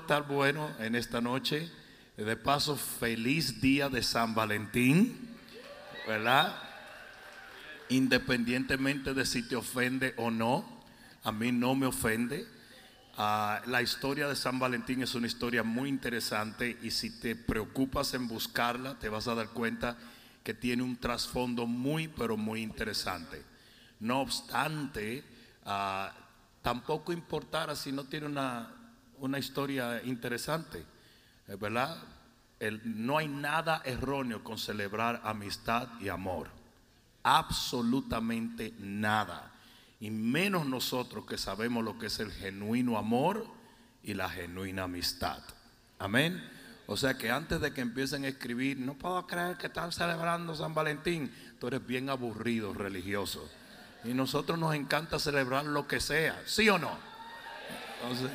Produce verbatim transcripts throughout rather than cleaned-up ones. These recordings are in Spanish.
estar bueno en esta noche. De paso, feliz día de San Valentín, ¿verdad? Independientemente de si te ofende o no, a mí no me ofende. Uh, la historia de San Valentín es una historia muy interesante, y si te preocupas en buscarla, te vas a dar cuenta que tiene un trasfondo muy, pero muy interesante. No obstante, uh, tampoco importara si no tiene una, una historia interesante, ¿verdad? El, no hay nada erróneo con celebrar amistad y amor, absolutamente nada. Y menos nosotros que sabemos lo que es el genuino amor y la genuina amistad. Amén. O sea que antes de que empiecen a escribir, no puedo creer que están celebrando San Valentín. Tú eres bien aburrido, religioso. Y nosotros nos encanta celebrar lo que sea, ¿sí o no? Entonces,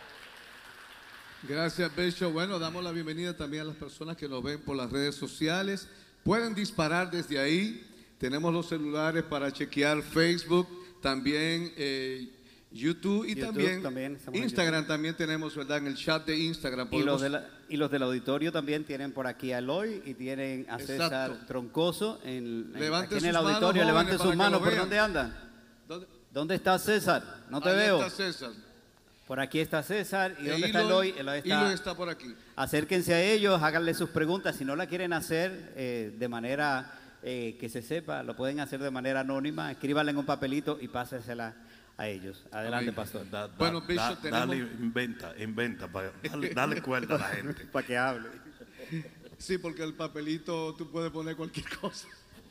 gracias, Bishop. Bueno, damos la bienvenida también a las personas que nos ven por las redes sociales. Pueden disparar desde ahí. Tenemos los celulares para chequear Facebook, también eh, YouTube y YouTube, también, también Instagram. También tenemos, ¿verdad? En el chat de Instagram. Y los, de la, y los del auditorio también tienen por aquí a Eloy y tienen a César Exacto. Troncoso en, en, aquí en el auditorio. Levante sus manos. ¿Por dónde andan? ¿Dónde? ¿Dónde está César? No te Ahí veo. Está César. Por aquí está César. ¿Y e dónde Eloy, está Eloy? Eloy está, Eloy está por aquí. Acérquense a ellos, háganle sus preguntas. Si no la quieren hacer eh, de manera eh, que se sepa, lo pueden hacer de manera anónima. Escríbanle en un papelito y pásesela a ellos. Adelante, Amén. Pastor. Da, da, bueno, Bishop, da, tenemos... Dale, inventa, inventa, para, dale, dale cuerda a la gente. Para que hable. Sí, porque el papelito tú puedes poner cualquier cosa.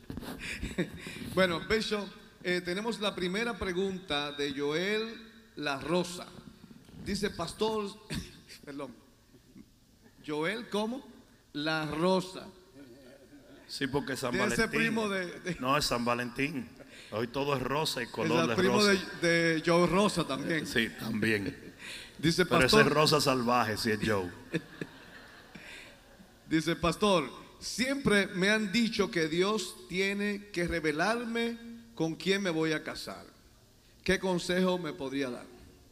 Bueno, Bishop, eh, tenemos la primera pregunta de Joel La Rosa. Dice, pastor, perdón, Joel, ¿cómo? La Rosa. Sí, porque San de Valentín. Ese primo de, de... No, es San Valentín. Hoy todo es rosa y color es el de primo rosa. De, de Joe Rosa también. Sí, también. Dice, pero pastor, ese es rosa salvaje, si es Joe. Dice, pastor, siempre me han dicho que Dios tiene que revelarme con quién me voy a casar. ¿Qué consejo me podría dar?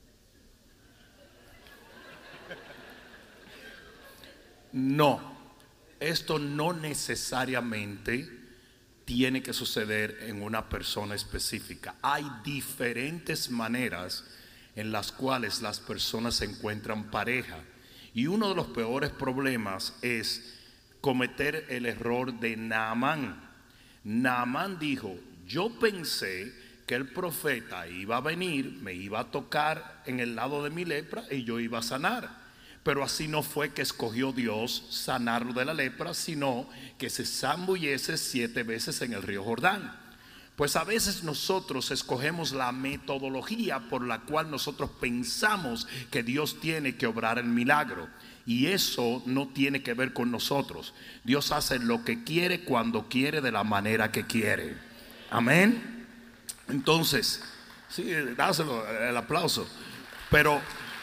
No, esto no necesariamente tiene que suceder en una persona específica. Hay diferentes maneras en las cuales las personas encuentran pareja, y uno de los peores problemas es cometer el error de Naamán. Naamán dijo, yo pensé que el profeta iba a venir, me iba a tocar en el lado de mi lepra y yo iba a sanar. Pero así no fue que escogió Dios sanarlo de la lepra, sino que se zambullece siete veces en el río Jordán. Pues a veces nosotros escogemos la metodología por la cual nosotros pensamos que Dios tiene que obrar el milagro, y eso no tiene que ver con nosotros. Dios hace lo que quiere, cuando quiere, de la manera que quiere. Amén. Entonces, sí, dáselo el aplauso. Pero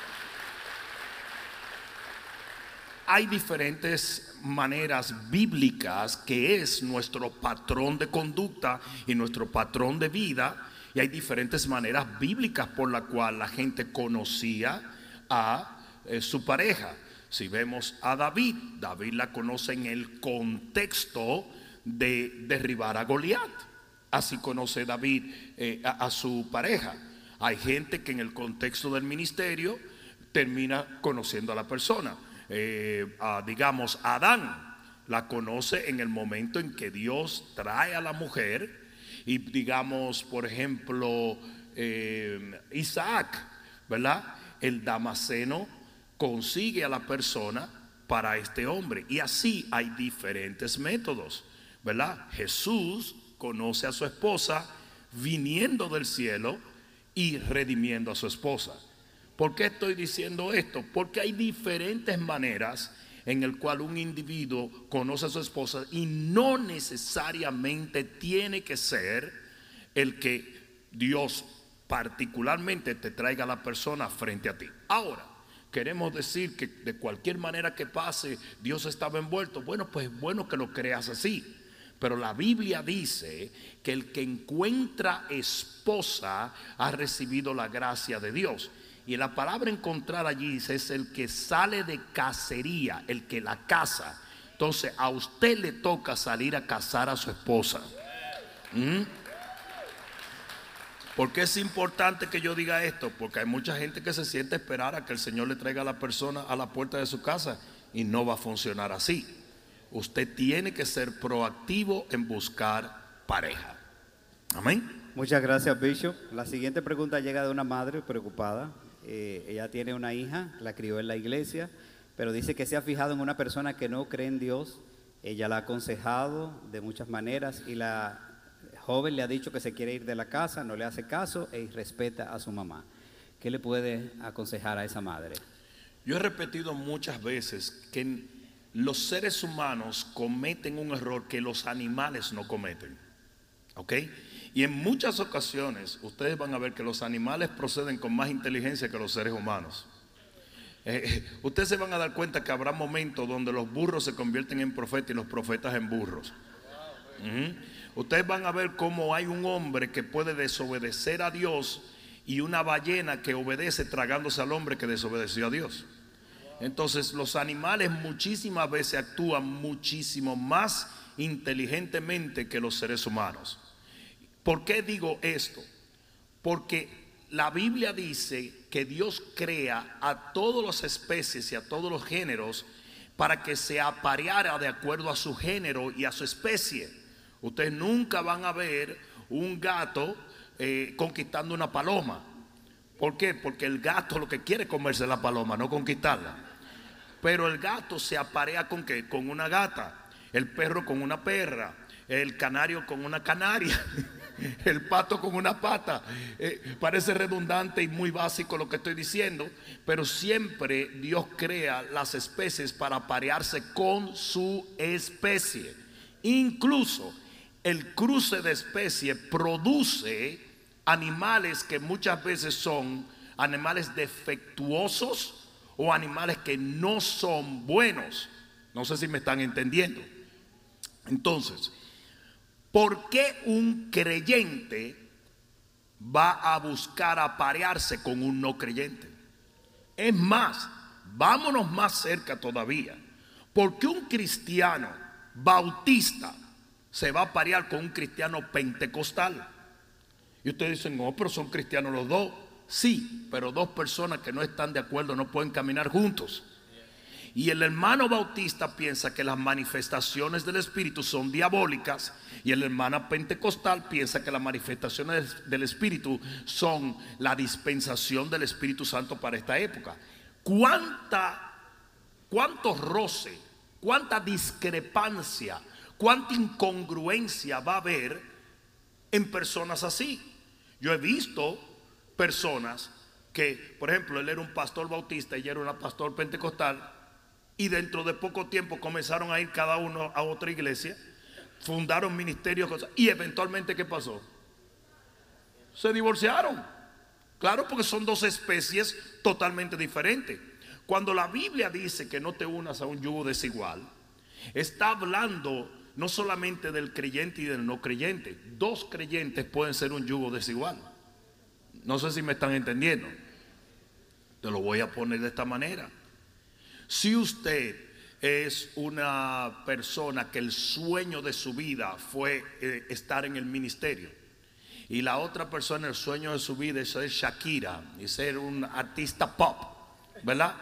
hay diferentes maneras bíblicas que es nuestro patrón de conducta y nuestro patrón de vida, y hay diferentes maneras bíblicas por la cual la gente conocía a eh, su pareja. Si vemos a David, David la conoce en el contexto de derribar a Goliat. Así conoce David eh, a, a su pareja. Hay gente que en el contexto del ministerio termina conociendo a la persona. Eh, a, digamos, Adán la conoce en el momento en que Dios trae a la mujer, y digamos, por ejemplo, eh, Isaac, ¿verdad? El Damaseno consigue a la persona para este hombre, y así hay diferentes métodos, ¿verdad? Jesús conoce a su esposa viniendo del cielo y redimiendo a su esposa. ¿Por qué estoy diciendo esto? Porque hay diferentes maneras en el cual un individuo conoce a su esposa, y no necesariamente tiene que ser el que Dios particularmente te traiga a la persona frente a ti. Ahora, queremos decir que de cualquier manera que pase, Dios estaba envuelto. Bueno, pues es bueno que lo creas así, pero la Biblia dice que el que encuentra esposa ha recibido la gracia de Dios. Y la palabra encontrar allí dice, es el que sale de cacería, el que la caza. Entonces a usted le toca salir a cazar a su esposa. ¿Mm? ¿Por qué es importante que yo diga esto? Porque hay mucha gente que se siente esperar a que el Señor le traiga a la persona a la puerta de su casa, y no va a funcionar así. Usted tiene que ser proactivo en buscar pareja. Amén. Muchas gracias, Bishop. La siguiente pregunta llega de una madre preocupada. Eh, ella tiene una hija, la crió en la iglesia, pero dice que se ha fijado en una persona que no cree en Dios. Ella la ha aconsejado de muchas maneras y la joven le ha dicho que se quiere ir de la casa, no le hace caso e irrespeta a su mamá. ¿Qué le puede aconsejar a esa madre? Yo he repetido muchas veces que los seres humanos cometen un error que los animales no cometen. ¿Ok? Y en muchas ocasiones ustedes van a ver que los animales proceden con más inteligencia que los seres humanos. Eh, ustedes se van a dar cuenta que habrá momentos donde los burros se convierten en profetas y los profetas en burros. Uh-huh. Ustedes van a ver cómo hay un hombre que puede desobedecer a Dios y una ballena que obedece tragándose al hombre que desobedeció a Dios. Entonces los animales muchísimas veces actúan muchísimo más inteligentemente que los seres humanos. ¿Por qué digo esto? Porque la Biblia dice que Dios crea a todas las especies y a todos los géneros para que se apareara de acuerdo a su género y a su especie. Ustedes nunca van a ver un gato eh, conquistando una paloma. ¿Por qué? Porque el gato lo que quiere es comerse la paloma, no conquistarla. Pero el gato se aparea ¿con qué? Con una gata, el perro con una perra, el canario con una canaria, el pato con una pata. Eh, parece redundante y muy básico lo que estoy diciendo, pero siempre Dios crea las especies para aparearse con su especie. Incluso el cruce de especies produce animales que muchas veces son animales defectuosos o animales que no son buenos. No sé si me están entendiendo. Entonces, ¿por qué un creyente va a buscar aparearse con un no creyente? Es más, vámonos más cerca todavía. ¿Por qué un cristiano bautista se va a aparear con un cristiano pentecostal? Y ustedes dicen, no, pero son cristianos los dos. Sí, pero dos personas que no están de acuerdo no pueden caminar juntos. Y el hermano bautista piensa que las manifestaciones del Espíritu son diabólicas, y el hermano pentecostal piensa que las manifestaciones del Espíritu son la dispensación del Espíritu Santo para esta época. ¿Cuánta, cuánto roce, cuánta discrepancia, cuánta incongruencia va a haber en personas así? Yo he visto personas que, por ejemplo, él era un pastor bautista y ella era una pastor pentecostal, y dentro de poco tiempo comenzaron a ir cada uno a otra iglesia, fundaron ministerios, cosas, y eventualmente ¿qué pasó? Se divorciaron. Claro, porque son dos especies totalmente diferentes. Cuando la Biblia dice que no te unas a un yugo desigual, está hablando no solamente del creyente y del no creyente. Dos creyentes pueden ser un yugo desigual. No sé si me están entendiendo. Te lo voy a poner de esta manera. Si usted es una persona que el sueño de su vida fue eh, estar en el ministerio, y la otra persona el sueño de su vida es ser Shakira y ser un artista pop, ¿verdad?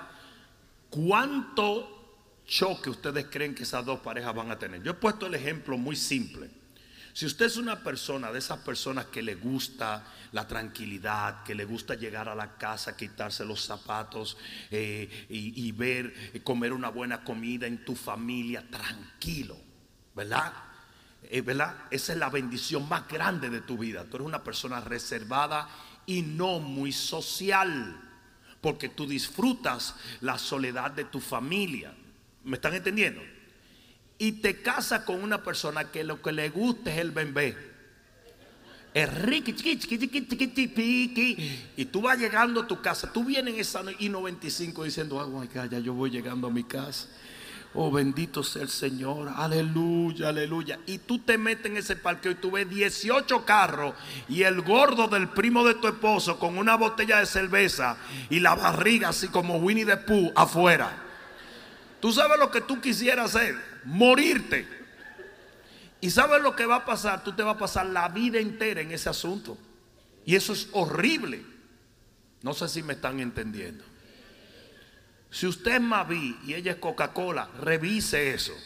¿Cuánto choque ustedes creen que esas dos parejas van a tener? Yo he puesto el ejemplo muy simple. Si usted es una persona de esas personas que le gusta la tranquilidad, que le gusta llegar a la casa, quitarse los zapatos eh, y, y ver, eh, comer una buena comida en tu familia, tranquilo, ¿verdad? Eh, ¿verdad? Esa es la bendición más grande de tu vida. Tú eres una persona reservada y no muy social, porque tú disfrutas la soledad de tu familia. ¿Me están entendiendo? Y te casas con una persona que lo que le gusta es el bembé, es riqui, chiqui, chiqui, chiqui, chiqui, chiqui, y tú vas llegando a tu casa, tú vienes en esa I noventa y cinco diciendo, oh my God, ya yo voy llegando a mi casa. Oh, bendito sea el Señor, aleluya, aleluya. Y tú te metes en ese parqueo y tú ves dieciocho carros y el gordo del primo de tu esposo con una botella de cerveza y la barriga así como Winnie the Pooh afuera. Tú sabes lo que tú quisieras hacer, morirte. Y sabes lo que va a pasar, tú te vas a pasar la vida entera en ese asunto. Y eso es horrible. No sé si me están entendiendo. Si usted es Maví y ella es Coca-Cola, revise eso.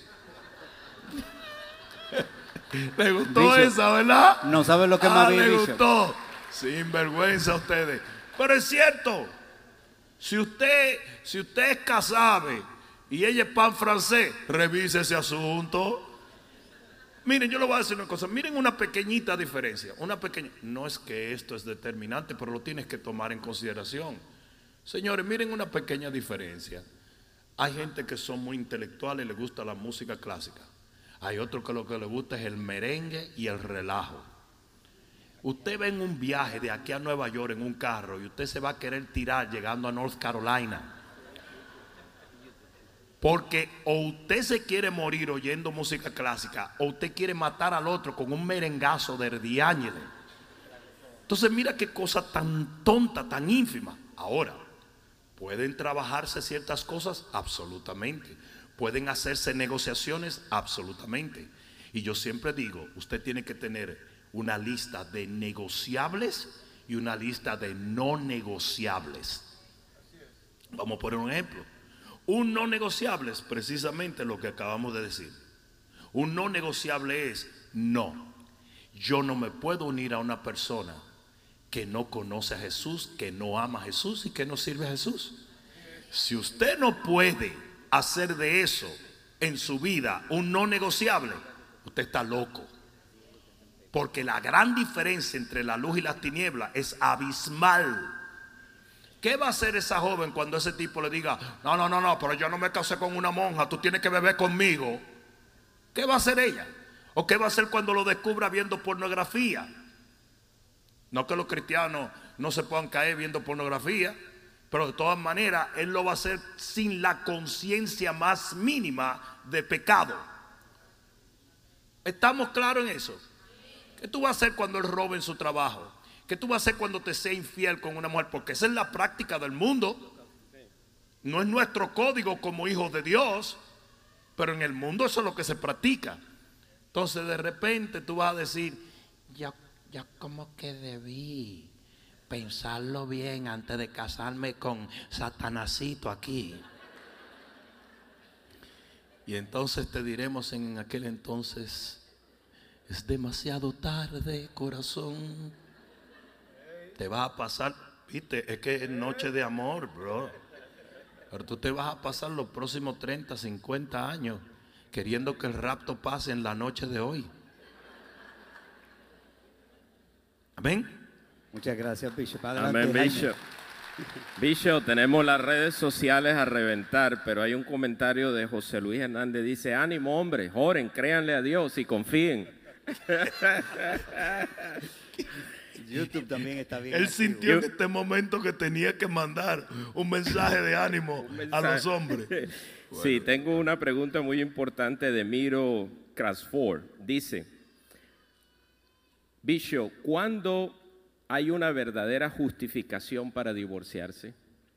¿Le gustó Bishop, esa, verdad? No sabe lo que es ah, Maví. Le Bishop. gustó. Sin vergüenza ustedes. Pero es cierto. Si usted, si usted es casabe y ella es pan francés, revise ese asunto. Miren, yo le voy a decir una cosa. Miren una pequeñita diferencia. Una pequeña. No es que esto es determinante, pero lo tienes que tomar en consideración. Señores, miren una pequeña diferencia. Hay gente que son muy intelectuales y les gusta la música clásica. Hay otros que lo que les gusta es el merengue y el relajo. Usted va en un viaje de aquí a Nueva York en un carro y usted se va a querer tirar llegando a North Carolina. Porque o usted se quiere morir oyendo música clásica o usted quiere matar al otro con un merengazo de diáñele. Entonces mira qué cosa tan tonta, tan ínfima. Ahora, ¿pueden trabajarse ciertas cosas? Absolutamente. ¿Pueden hacerse negociaciones? Absolutamente. Y yo siempre digo, usted tiene que tener una lista de negociables y una lista de no negociables. Vamos a poner un ejemplo. Un no negociable es precisamente lo que acabamos de decir. Un no negociable es, no, yo no me puedo unir a una persona que no conoce a Jesús, que no ama a Jesús y que no sirve a Jesús. Si usted no puede hacer de eso en su vida un no negociable, usted está loco. Porque la gran diferencia entre la luz y las tinieblas es abismal. ¿Qué va a hacer esa joven cuando ese tipo le diga, no, no, no, no, pero yo no me casé con una monja, tú tienes que beber conmigo? ¿Qué va a hacer ella? ¿O qué va a hacer cuando lo descubra viendo pornografía? No que los cristianos no se puedan caer viendo pornografía, pero de todas maneras él lo va a hacer sin la conciencia más mínima de pecado. ¿Estamos claros en eso? ¿Qué tú vas a hacer cuando él robe en su trabajo? ¿Qué tú vas a hacer cuando te sea infiel con una mujer? Porque esa es la práctica del mundo. No es nuestro código como hijos de Dios, pero en el mundo eso es lo que se practica. Entonces de repente tú vas a decir, yo, yo como que debí pensarlo bien antes de casarme con Satanásito aquí. Y entonces te diremos en aquel entonces, es demasiado tarde, corazón. Te vas a pasar, viste, es que es noche de amor, bro. Pero tú te vas a pasar los próximos treinta, cincuenta años queriendo que el rapto pase en la noche de hoy. Amén. Muchas gracias, Bishop. Adelante, amén, Bishop. Bishop, tenemos las redes sociales a reventar, pero hay un comentario de José Luis Hernández. Dice, ánimo, hombre, oren, créanle a Dios y confíen. YouTube también está bien. Él activo. sintió en este momento que tenía que mandar un mensaje de ánimo mensaje. a los hombres. Bueno. Sí, tengo una pregunta muy importante de Miro Crasford. Dice, Bishop, ¿cuándo hay una verdadera justificación para divorciarse?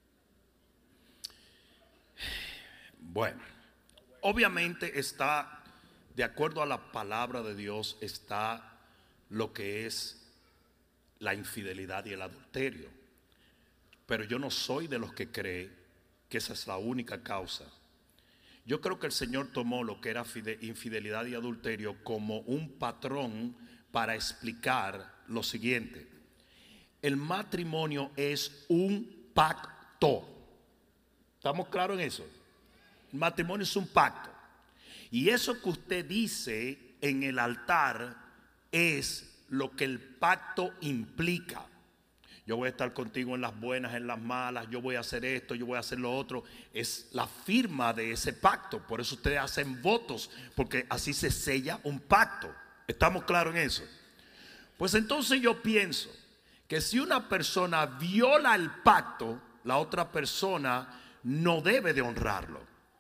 Bueno, obviamente está, de acuerdo a la palabra de Dios, está lo que es la infidelidad y el adulterio. Pero yo no soy de los que cree que esa es la única causa. Yo creo que el Señor tomó lo que era infidelidad y adulterio como un patrón para explicar lo siguiente. El matrimonio es un pacto. ¿Estamos claros en eso? El matrimonio es un pacto. Y eso que usted dice en el altar es lo que el pacto implica. Yo voy a estar contigo en las buenas, en las malas, yo voy a hacer esto, yo voy a hacer lo otro. Es la firma de ese pacto. Por eso ustedes hacen votos, porque así se sella un pacto. ¿Estamos claros en eso? Pues entonces yo pienso que si una persona viola el pacto, la otra persona no debe de honrarlo.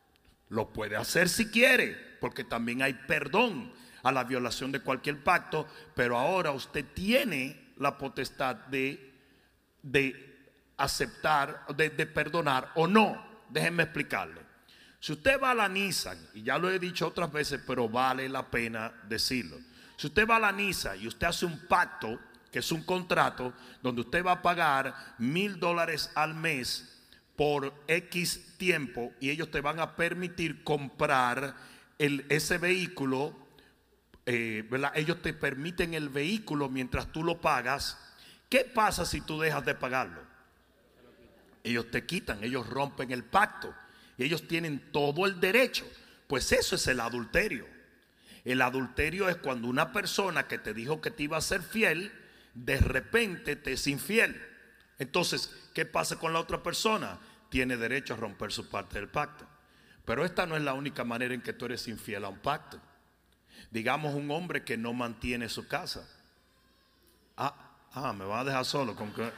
Lo puede hacer si quiere, porque también hay perdón a la violación de cualquier pacto, pero ahora usted tiene la potestad de, de aceptar, de, de perdonar o no. Déjenme explicarle. Si usted va a la Nissan, y ya lo he dicho otras veces, pero vale la pena decirlo. Si usted va a la Nissan y usted hace un pacto, que es un contrato, donde usted va a pagar mil dólares al mes por X tiempo, y ellos te van a permitir comprar el, ese vehículo, eh, ¿verdad? Ellos te permiten el vehículo mientras tú lo pagas. ¿Qué pasa si tú dejas de pagarlo? Ellos te quitan, ellos rompen el pacto. Y ellos tienen todo el derecho. Pues eso es el adulterio. El adulterio es cuando una persona que te dijo que te iba a ser fiel, de repente te es infiel. Entonces, ¿qué pasa con la otra persona? Tiene derecho a romper su parte del pacto. Pero esta no es la única manera en que tú eres infiel a un pacto. Digamos un hombre que no mantiene su casa. Ah, ah me va a dejar solo con que...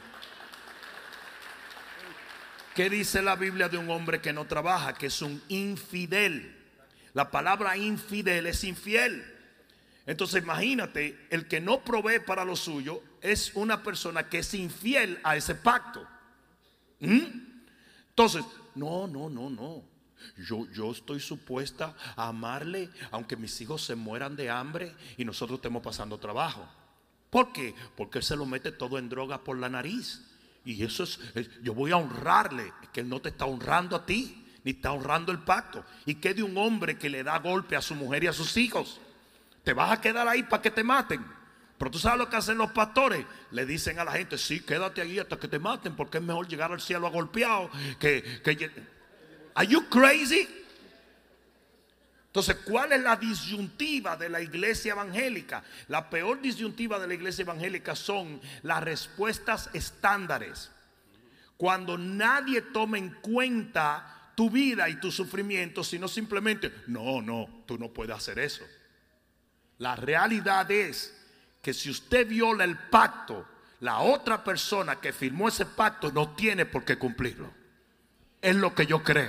¿Qué dice la Biblia de un hombre que no trabaja? Que es un infidel. La palabra infidel es infiel. Entonces imagínate, el que no provee para lo suyo es una persona que es infiel a ese pacto. ¿Mm? Entonces, no, no, no, no. Yo, yo estoy supuesta a amarle aunque mis hijos se mueran de hambre y nosotros estemos pasando trabajo. ¿Por qué? Porque él se lo mete todo en droga por la nariz. Y eso es, yo voy a honrarle. Es que él no te está honrando a ti, ni está honrando el pacto. ¿Y qué de un hombre que le da golpe a su mujer y a sus hijos? ¿Te vas a quedar ahí para que te maten? Pero tú sabes lo que hacen los pastores. Le dicen a la gente, sí, quédate ahí hasta que te maten, porque es mejor llegar al cielo agolpeado que, que... ¿Are you crazy? Entonces, ¿cuál es la disyuntiva de la iglesia evangélica? La peor disyuntiva de la iglesia evangélica son las respuestas estándares. Cuando nadie toma en cuenta tu vida y tu sufrimiento, sino simplemente, no, no, tú no puedes hacer eso. La realidad es que si usted viola el pacto, la otra persona que firmó ese pacto no tiene por qué cumplirlo. Es lo que yo creo.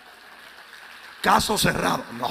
Caso cerrado. No.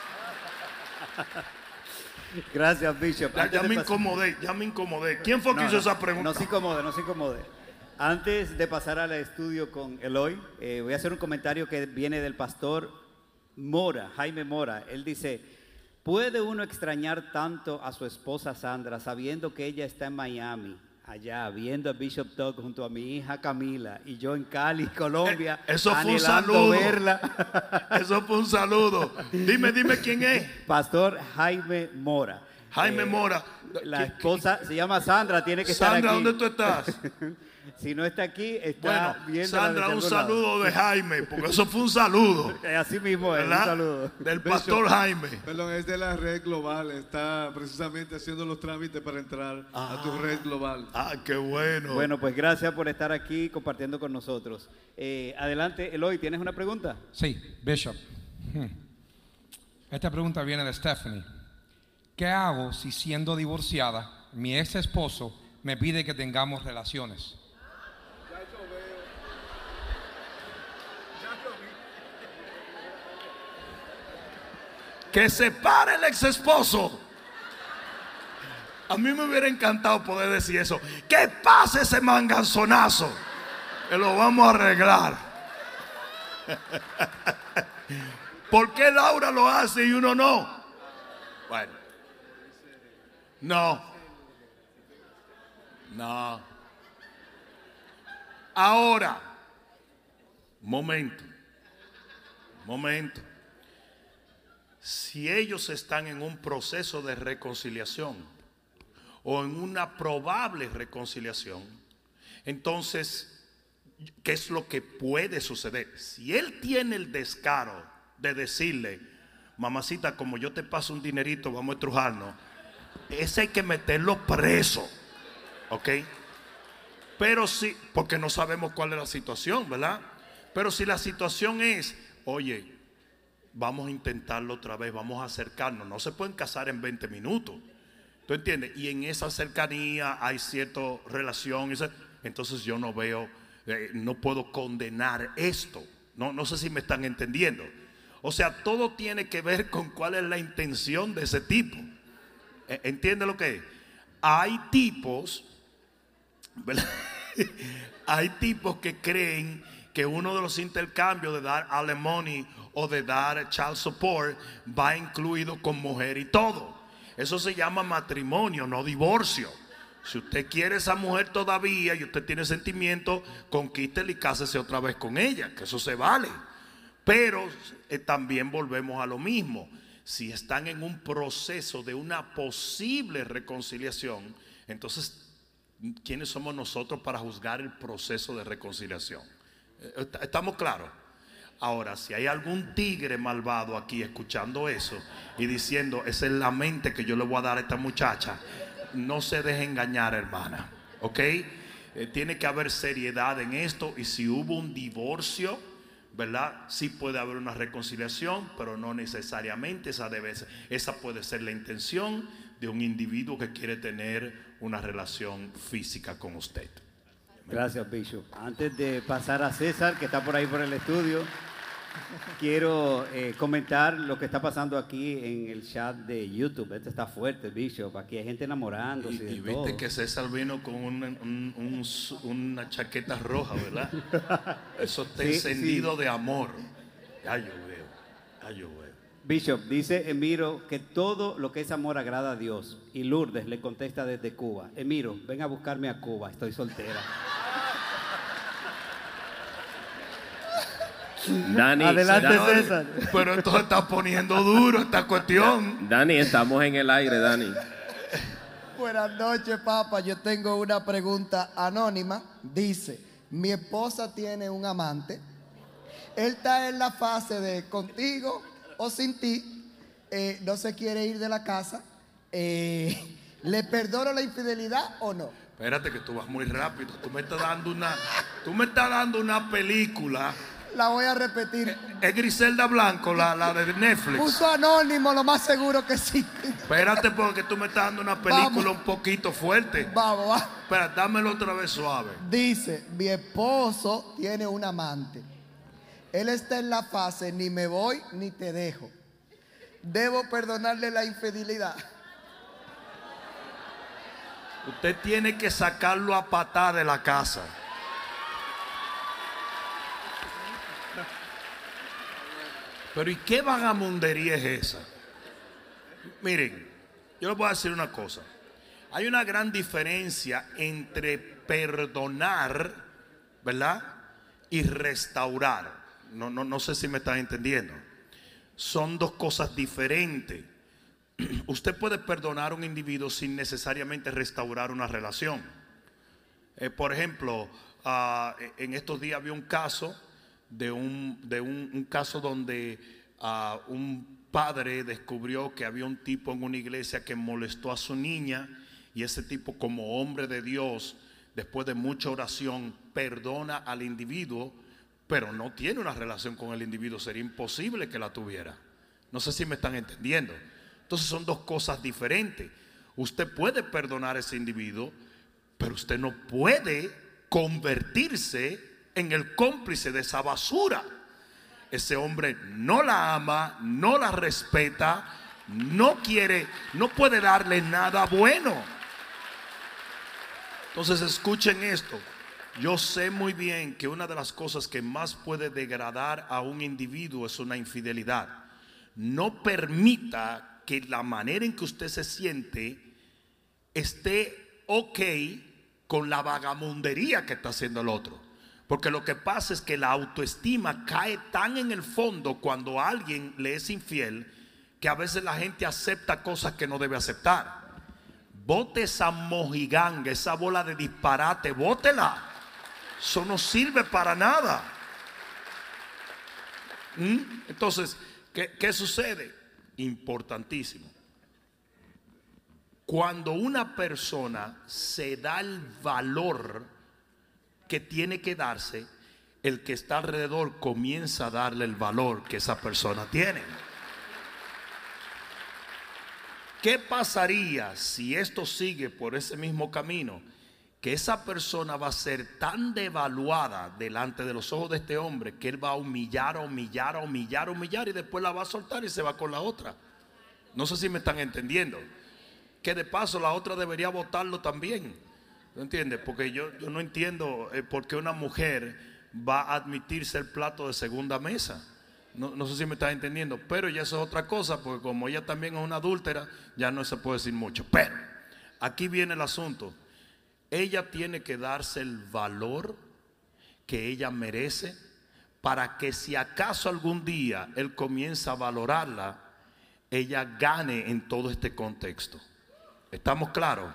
Gracias, Bishop. Ya, ya me incomodé, ya me incomodé. ¿Quién fue que no, hizo no, esa pregunta? No se incomode, no se incomode. Antes de pasar al estudio con Eloy, eh, voy a hacer un comentario que viene del pastor Mora, Jaime Mora. Él dice, ¿puede uno extrañar tanto a su esposa Sandra sabiendo que ella está en Miami, allá, viendo a Bishop Doug junto a mi hija Camila y yo en Cali, Colombia? Eh, eso fue un saludo. Verla. Eso fue un saludo. Dime, dime quién es. Pastor Jaime Mora. Jaime eh, Mora. La esposa se llama Sandra, tiene que Sandra, estar aquí. Sandra, ¿dónde tú estás? Si no está aquí, está bueno, viendo. Sandra, un saludo de Jaime, porque eso fue un saludo. Así mismo es, un saludo. Del pastor Jaime. Perdón, es de la red global. Está precisamente haciendo los trámites para entrar ah, a tu red global. Ah, qué bueno. Bueno, pues gracias por estar aquí compartiendo con nosotros. Eh, adelante, Eloy, ¿tienes una pregunta? Sí, Bishop. Hmm. Esta pregunta viene de Stephanie. ¿Qué hago si siendo divorciada, mi ex esposo me pide que tengamos relaciones? Que se pare el ex esposo. A mí me hubiera encantado poder decir eso. Que pase ese manganzonazo, que lo vamos a arreglar. ¿Por qué Laura lo hace y uno no? Bueno, no, no. Ahora, momento, momento. Si ellos están en un proceso de reconciliación o en una probable reconciliación, entonces, ¿qué es lo que puede suceder? Si él tiene el descaro de decirle, mamacita, como yo te paso un dinerito, vamos a estrujarnos, ese hay que meterlo preso, ¿ok? Pero sí, porque no sabemos cuál es la situación, ¿verdad? Pero si la situación es, oye, vamos a intentarlo otra vez, vamos a acercarnos. No se pueden casar en veinte minutos. ¿Tú entiendes? Y en esa cercanía hay cierta relación. Entonces yo no veo, eh, no puedo condenar esto. No, no sé si me están entendiendo. O sea, todo tiene que ver con cuál es la intención de ese tipo. ¿Entiende lo que es? Hay tipos, ¿verdad? Hay tipos que creen que uno de los intercambios de dar alimony o de dar child support va incluido con mujer y todo. Eso se llama matrimonio, no divorcio. Si usted quiere esa mujer todavía y usted tiene sentimiento, conquístela y cásese otra vez con ella, que eso se vale. Pero eh, también volvemos a lo mismo. Si están en un proceso de una posible reconciliación, entonces, ¿quiénes somos nosotros para juzgar el proceso de reconciliación? ¿Estamos claros? Ahora, si hay algún tigre malvado aquí escuchando eso y diciendo, esa es la mente que yo le voy a dar a esta muchacha, no se deje engañar, hermana, ¿ok? Eh, tiene que haber seriedad en esto, y si hubo un divorcio, ¿verdad? Sí puede haber una reconciliación, pero no necesariamente esa debe ser, esa puede ser la intención de un individuo que quiere tener una relación física con usted. Gracias, Bishop. Antes de pasar a César, que está por ahí por el estudio, quiero eh, comentar lo que está pasando aquí en el chat de YouTube. Este está fuerte, Bishop. Aquí hay gente enamorándose. Y, y de viste todo. Que César vino con un, un, un, una chaqueta roja, ¿verdad? Eso está sí, encendido sí. de amor. Ya yo veo, ya yo veo. Bishop, dice Emiro que todo lo que es amor agrada a Dios. Y Lourdes le contesta desde Cuba: Emiro, ven a buscarme a Cuba, estoy soltera. Dani, adelante, Dani, César. Pero esto está poniendo duro esta cuestión. Dani, estamos en el aire, Dani. Buenas noches, papá. Yo tengo una pregunta anónima. Dice: mi esposa tiene un amante. Él está en la fase de contigo o sin ti. Eh, no se quiere ir de la casa. Eh, ¿Le perdono la infidelidad o no? Espérate que tú vas muy rápido. Tú me estás dando una, tú me estás dando una película. La voy a repetir. Es Griselda Blanco, la, la de Netflix. Puso anónimo, lo más seguro que sí. Espérate, porque tú me estás dando una película vamos. un poquito fuerte. Vamos, vamos. Espera, dámelo otra vez suave. Dice: mi esposo tiene un amante. Él está en la fase ni me voy ni te dejo. ¿Debo perdonarle la infidelidad? Usted tiene que sacarlo a patada de la casa. Pero ¿y qué vagamundería es esa? Miren, yo les voy a decir una cosa. Hay una gran diferencia entre perdonar, ¿verdad? Y restaurar. No, no, no sé si me están entendiendo. Son dos cosas diferentes. Usted puede perdonar a un individuo sin necesariamente restaurar una relación. Eh, por ejemplo, uh, en estos días había un caso de un, de un, un caso donde uh, un padre descubrió que había un tipo en una iglesia que molestó a su niña, y ese tipo, como hombre de Dios, después de mucha oración, perdona al individuo, pero no tiene una relación con el individuo. Sería imposible que la tuviera. No sé si me están entendiendo. Entonces son dos cosas diferentes. Usted puede perdonar a ese individuo, pero usted no puede convertirse en el cómplice de esa basura. Ese hombre no la ama, no la respeta, no quiere, no puede darle nada bueno. Entonces escuchen esto. Yo sé muy bien que una de las cosas que más puede degradar a un individuo es una infidelidad. No permita que la manera en que usted se siente esté ok con la vagamundería que está haciendo el otro. Porque lo que pasa es que la autoestima cae tan en el fondo cuando alguien le es infiel, que a veces la gente acepta cosas que no debe aceptar. Bote esa mojiganga, esa bola de disparate, bótela. Eso no sirve para nada. ¿Mm? Entonces, ¿qué, qué sucede? Importantísimo. Cuando una persona se da el valor que tiene que darse, el que está alrededor comienza a darle el valor que esa persona tiene. ¿Qué pasaría si esto sigue por ese mismo camino? que esa persona va a ser tan devaluada delante de los ojos de este hombre que él va a humillar, a humillar, a humillar, a humillar y después la va a soltar y se va con la otra. No sé si me están entendiendo. Que de paso la otra debería votarlo también. ¿No entiendes? Porque yo, yo no entiendo eh, por qué una mujer va a admitirse el plato de segunda mesa. No, no sé si me estás entendiendo. Pero ya eso es otra cosa, porque como ella también es una adúltera, ya no se puede decir mucho. Pero aquí viene el asunto. Ella tiene que darse el valor que ella merece para que si acaso algún día él comienza a valorarla, ella gane en todo este contexto. ¿Estamos claros?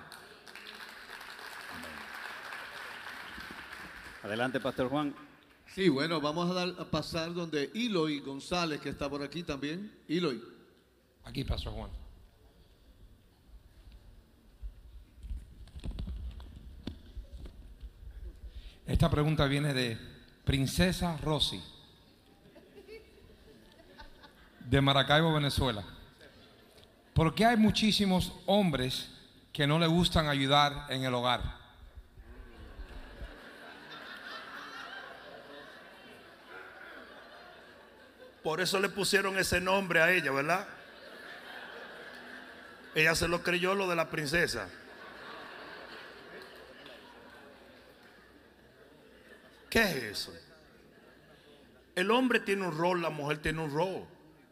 Adelante, Pastor Juan. Sí, bueno, vamos a, dar, a pasar donde Eloy González, que está por aquí también. Eloy. Aquí, Pastor Juan. Esta pregunta viene de Princesa Rosy, de Maracaibo, Venezuela. ¿Por qué hay muchísimos hombres que no le gustan ayudar en el hogar? Por eso le pusieron ese nombre a ella, ¿verdad? Ella se lo creyó, lo de la princesa. ¿Qué es eso? El hombre tiene un rol, la mujer tiene un rol.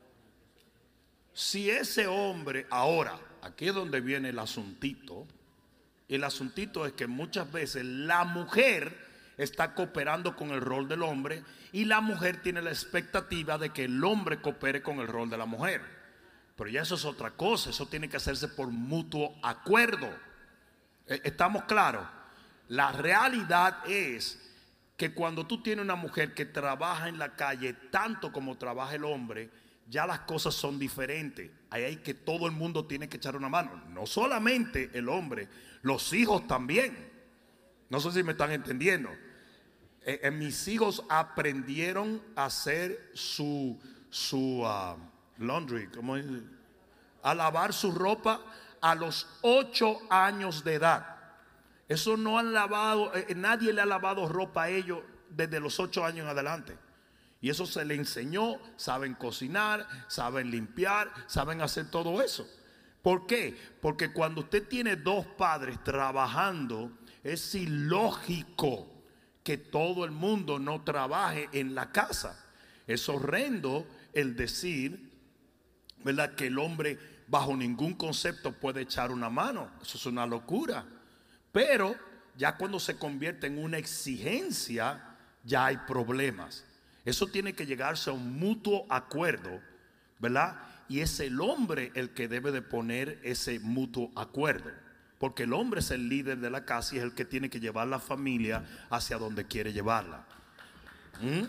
Si ese hombre, ahora, aquí es donde viene el asuntito. El asuntito es que muchas veces la mujer está cooperando con el rol del hombre y la mujer tiene la expectativa de que el hombre coopere con el rol de la mujer. Pero ya eso es otra cosa, eso tiene que hacerse por mutuo acuerdo. ¿Estamos claros? La realidad es que cuando tú tienes una mujer que trabaja en la calle tanto como trabaja el hombre, ya las cosas son diferentes. Ahí hay que todo el mundo tiene que echar una mano. No solamente el hombre, los hijos también. No sé si me están entendiendo. Eh, eh, mis hijos aprendieron a hacer su, su uh, laundry, ¿cómo es? A lavar su ropa a los ocho años de edad. Eso no han lavado, eh, nadie le ha lavado ropa a ellos desde los ocho años en adelante. Y eso se le enseñó, saben cocinar, saben limpiar, saben hacer todo eso. ¿Por qué? Porque cuando usted tiene dos padres trabajando, es ilógico que todo el mundo no trabaje en la casa. Es horrendo el decir, ¿verdad?, que el hombre bajo ningún concepto puede echar una mano. Eso es una locura. Pero ya cuando se convierte en una exigencia, ya hay problemas. Eso tiene que llegarse a un mutuo acuerdo, ¿verdad? Y es el hombre el que debe de poner ese mutuo acuerdo. Porque el hombre es el líder de la casa y es el que tiene que llevar la familia hacia donde quiere llevarla. ¿Mm?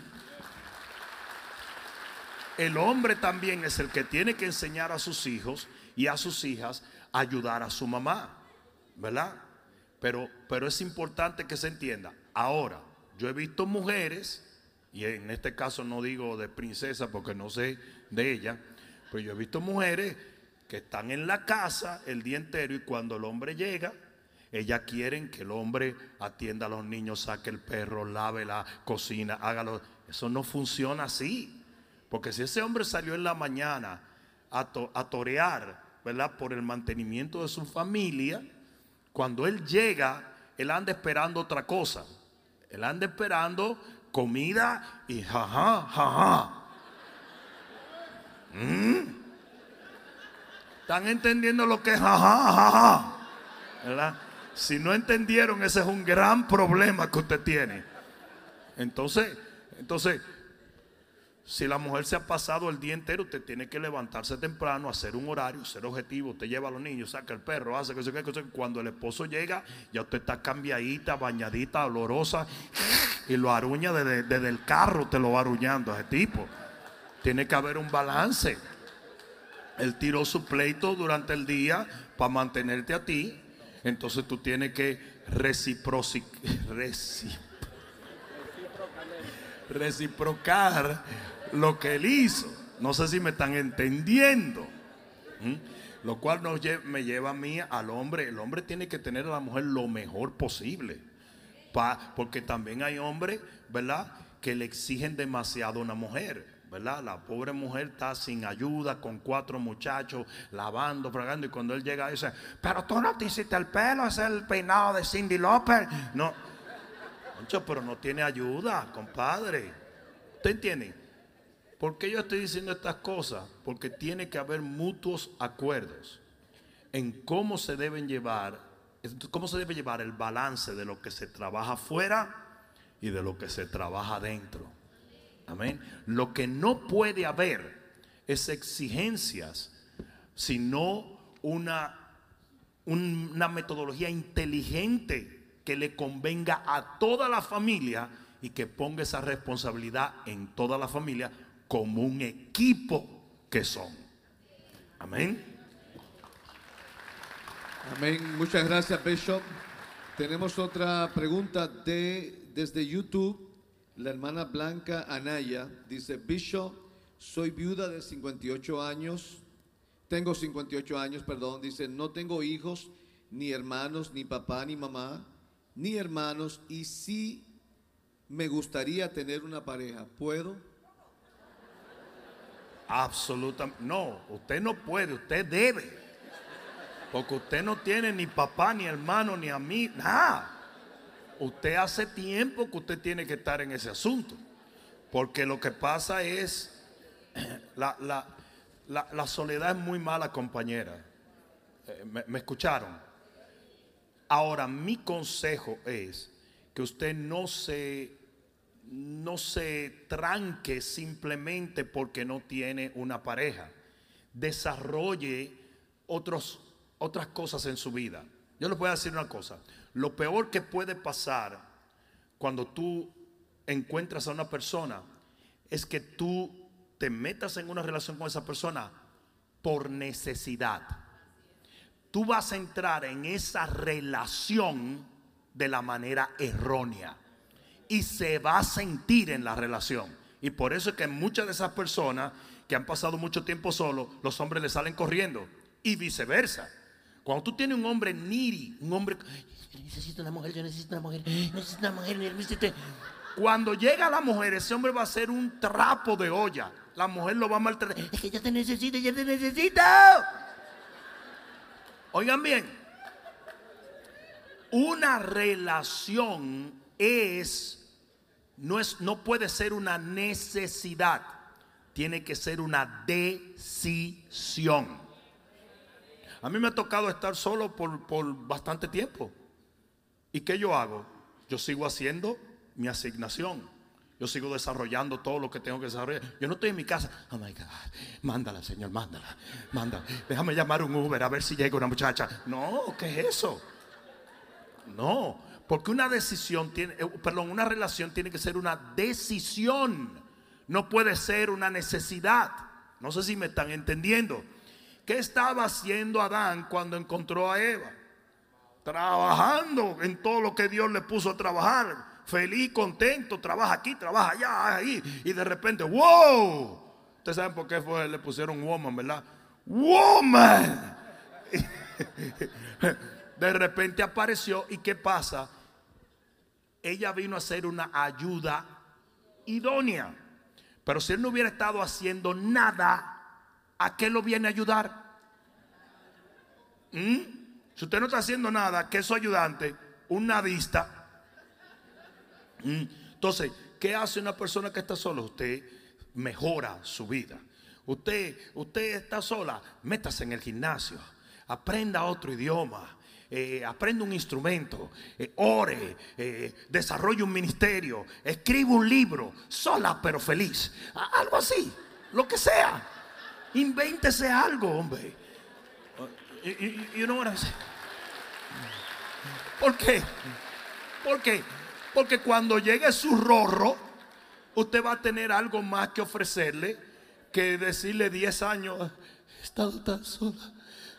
El hombre también es el que tiene que enseñar a sus hijos y a sus hijas a ayudar a su mamá, ¿verdad? Pero, pero es importante que se entienda. Ahora, yo he visto mujeres, y en este caso no digo de princesa porque no sé de ella, pero yo he visto mujeres que están en la casa el día entero y cuando el hombre llega, ellas quieren que el hombre atienda a los niños, saque el perro, lave la cocina, hágalo. Eso no funciona así. Porque si ese hombre salió en la mañana a, to, a torear, ¿verdad?, por el mantenimiento de su familia, cuando él llega, él anda esperando otra cosa. Él anda esperando comida y jaja, jaja. ¿Mm? ¿Están entendiendo lo que es jaja, jaja? ¿Verdad? Si no entendieron, ese es un gran problema que usted tiene. Entonces, entonces, si la mujer se ha pasado el día entero, usted tiene que levantarse temprano, hacer un horario, ser objetivo. Usted lleva a los niños, saca el perro, hace que se quede. Cuando el esposo llega, ya usted está cambiadita, bañadita, olorosa, y lo aruña desde, desde el carro, te lo va aruñando a ese tipo. Tiene que haber un balance. Él tiró su pleito durante el día para mantenerte a ti. Entonces tú tienes que reciproci- recipro- reciprocar lo que él hizo. No sé si me están entendiendo. ¿Mm? Lo cual nos lle- me lleva a mí al hombre. El hombre tiene que tener a la mujer lo mejor posible. Pa- porque también hay hombres, ¿verdad?, que le exigen demasiado a una mujer, ¿verdad? La pobre mujer está sin ayuda, con cuatro muchachos, lavando, fregando, y cuando él llega dice, pero tú no te hiciste el pelo, ese es el peinado de Cindy Lauper. No, Concho, pero no tiene ayuda, compadre. ¿Usted entiende? ¿Por qué yo estoy diciendo estas cosas? Porque tiene que haber mutuos acuerdos en cómo se deben llevar, cómo se debe llevar el balance de lo que se trabaja afuera y de lo que se trabaja adentro. Amén. Lo que no puede haber es exigencias, sino una, una metodología inteligente que le convenga a toda la familia y que ponga esa responsabilidad en toda la familia como un equipo que son. Amén. Amén. Muchas gracias, Bishop. Tenemos otra pregunta de, desde YouTube. La hermana Blanca Anaya dice, Bishop, soy viuda de cincuenta y ocho años. Tengo cincuenta y ocho años, perdón. Dice, no tengo hijos, ni hermanos, ni papá, ni mamá, ni hermanos. Y sí me gustaría tener una pareja. ¿Puedo? Absolutamente. No, usted no puede, usted debe. Porque usted no tiene ni papá, ni hermano, ni amigo, nada. Usted hace tiempo que usted tiene que estar en ese asunto. Porque lo que pasa es, la, la, la, la soledad es muy mala compañera. Eh, ¿me, ¿Me escucharon? Ahora, mi consejo es que usted no se, no se tranque simplemente porque no tiene una pareja. Desarrolle otros otras cosas en su vida. Yo les voy a decir una cosa. Lo peor que puede pasar cuando tú encuentras a una persona es que tú te metas en una relación con esa persona por necesidad. Tú vas a entrar en esa relación de la manera errónea y se va a sentir en la relación. Y por eso es que muchas de esas personas que han pasado mucho tiempo solos, los hombres le salen corriendo y viceversa. Cuando tú tienes un hombre needy, un hombre, yo necesito una mujer, yo necesito una mujer, necesito una mujer, necesito. Cuando llega la mujer, ese hombre va a ser un trapo de olla. La mujer lo va a maltratar. Es que ya te necesito, ya te necesito. Oigan bien, una relación es no es, no puede ser una necesidad, tiene que ser una decisión. A mí me ha tocado estar solo por, por bastante tiempo. ¿Y qué yo hago? Yo sigo haciendo mi asignación. Yo sigo desarrollando todo lo que tengo que desarrollar. Yo no estoy en mi casa. Oh my God, mándala, Señor, mándala, mándala. Déjame llamar un Uber a ver si llega una muchacha. No, ¿qué es eso? No, porque una decisión tiene, perdón, una relación tiene que ser una decisión. No puede ser una necesidad. No sé si me están entendiendo. ¿Qué estaba haciendo Adán cuando encontró a Eva? Trabajando en todo lo que Dios le puso a trabajar. Feliz, contento, trabaja aquí, trabaja allá, ahí. Y de repente, ¡wow! Ustedes saben por qué fue, le pusieron woman, ¿verdad? ¡Woman! De repente apareció, ¿y qué pasa? Ella vino a ser una ayuda idónea. Pero si él no hubiera estado haciendo nada, ¿a qué lo viene a ayudar? ¿Mm? Si usted no está haciendo nada, ¿qué es su ayudante? Un nadista. ¿Mm? Entonces, ¿qué hace una persona que está sola? Usted mejora su vida. Usted, usted está sola, métase en el gimnasio, aprenda otro idioma, eh, aprenda un instrumento, eh, ore, eh, desarrolle un ministerio, escriba un libro, sola pero feliz, algo así, lo que sea. Invéntese algo, hombre. You, you, you know what I'm saying? ¿Por qué? ¿Por qué? Porque cuando llegue su rorro, usted va a tener algo más que ofrecerle que decirle diez años, he estado tan sola.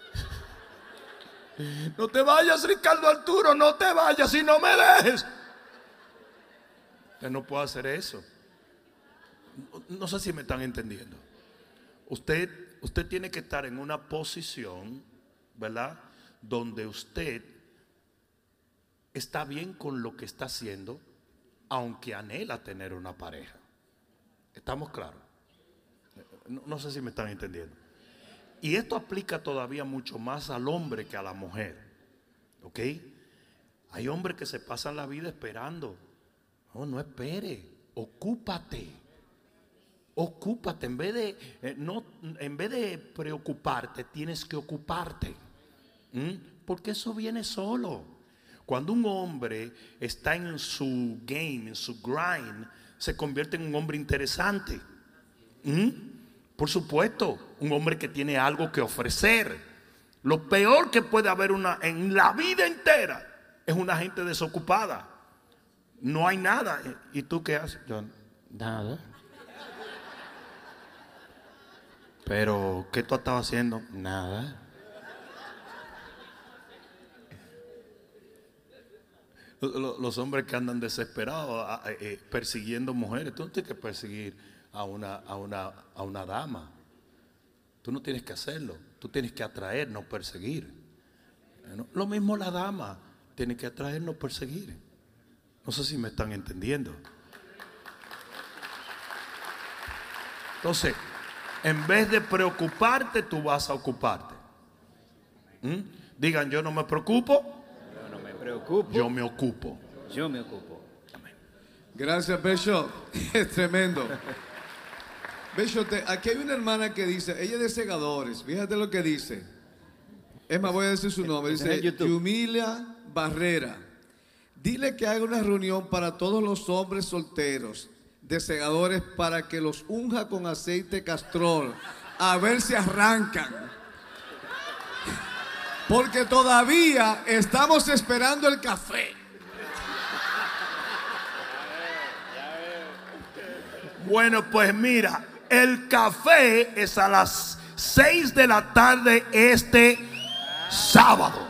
No te vayas, Ricardo Arturo, no te vayas y no me dejes. Usted no puede hacer eso. No, no sé si me están entendiendo. Usted usted tiene que estar en una posición, ¿verdad?, donde usted está bien con lo que está haciendo, aunque anhela tener una pareja. ¿Estamos claros? No, no sé si me están entendiendo. Y esto aplica todavía mucho más al hombre que a la mujer. ¿Ok? Hay hombres que se pasan la vida esperando. No, no espere. Ocúpate. Ocúpate. En vez de, eh, no, en vez de preocuparte, tienes que ocuparte. ¿Mm? Porque eso viene solo. Cuando un hombre está en su game, en su grind, se convierte en un hombre interesante. ¿Mm? Por supuesto, un hombre que tiene algo que ofrecer. Lo peor que puede haber una, en la vida entera es una gente desocupada. No hay nada. ¿Y tú qué haces? Yo, nada. Pero, ¿qué tú estabas haciendo? Nada. Los hombres que andan desesperados eh, persiguiendo mujeres, tú no tienes que perseguir a una, a una, a una dama. Tú no tienes que hacerlo. Tú tienes que atraer, no perseguir. ¿No? Lo mismo la dama tiene que atraer, no perseguir. No sé si me están entendiendo. Entonces, en vez de preocuparte, tú vas a ocuparte. ¿Mm? Digan, yo no me preocupo. Yo no me preocupo. Yo me ocupo. Yo me ocupo. Amén. Gracias, Bishop. Es tremendo. Bishop, aquí hay una hermana que dice, ella es de Segadores. Fíjate lo que dice. Es más, voy a decir su nombre. Dice, Yumila Barrera. Dile que haga una reunión para todos los hombres solteros de Segadores para que los unja con aceite castrol. A ver si arrancan. Porque todavía estamos esperando el café. Bueno, pues mira, el café es a las seis de la tarde este sábado.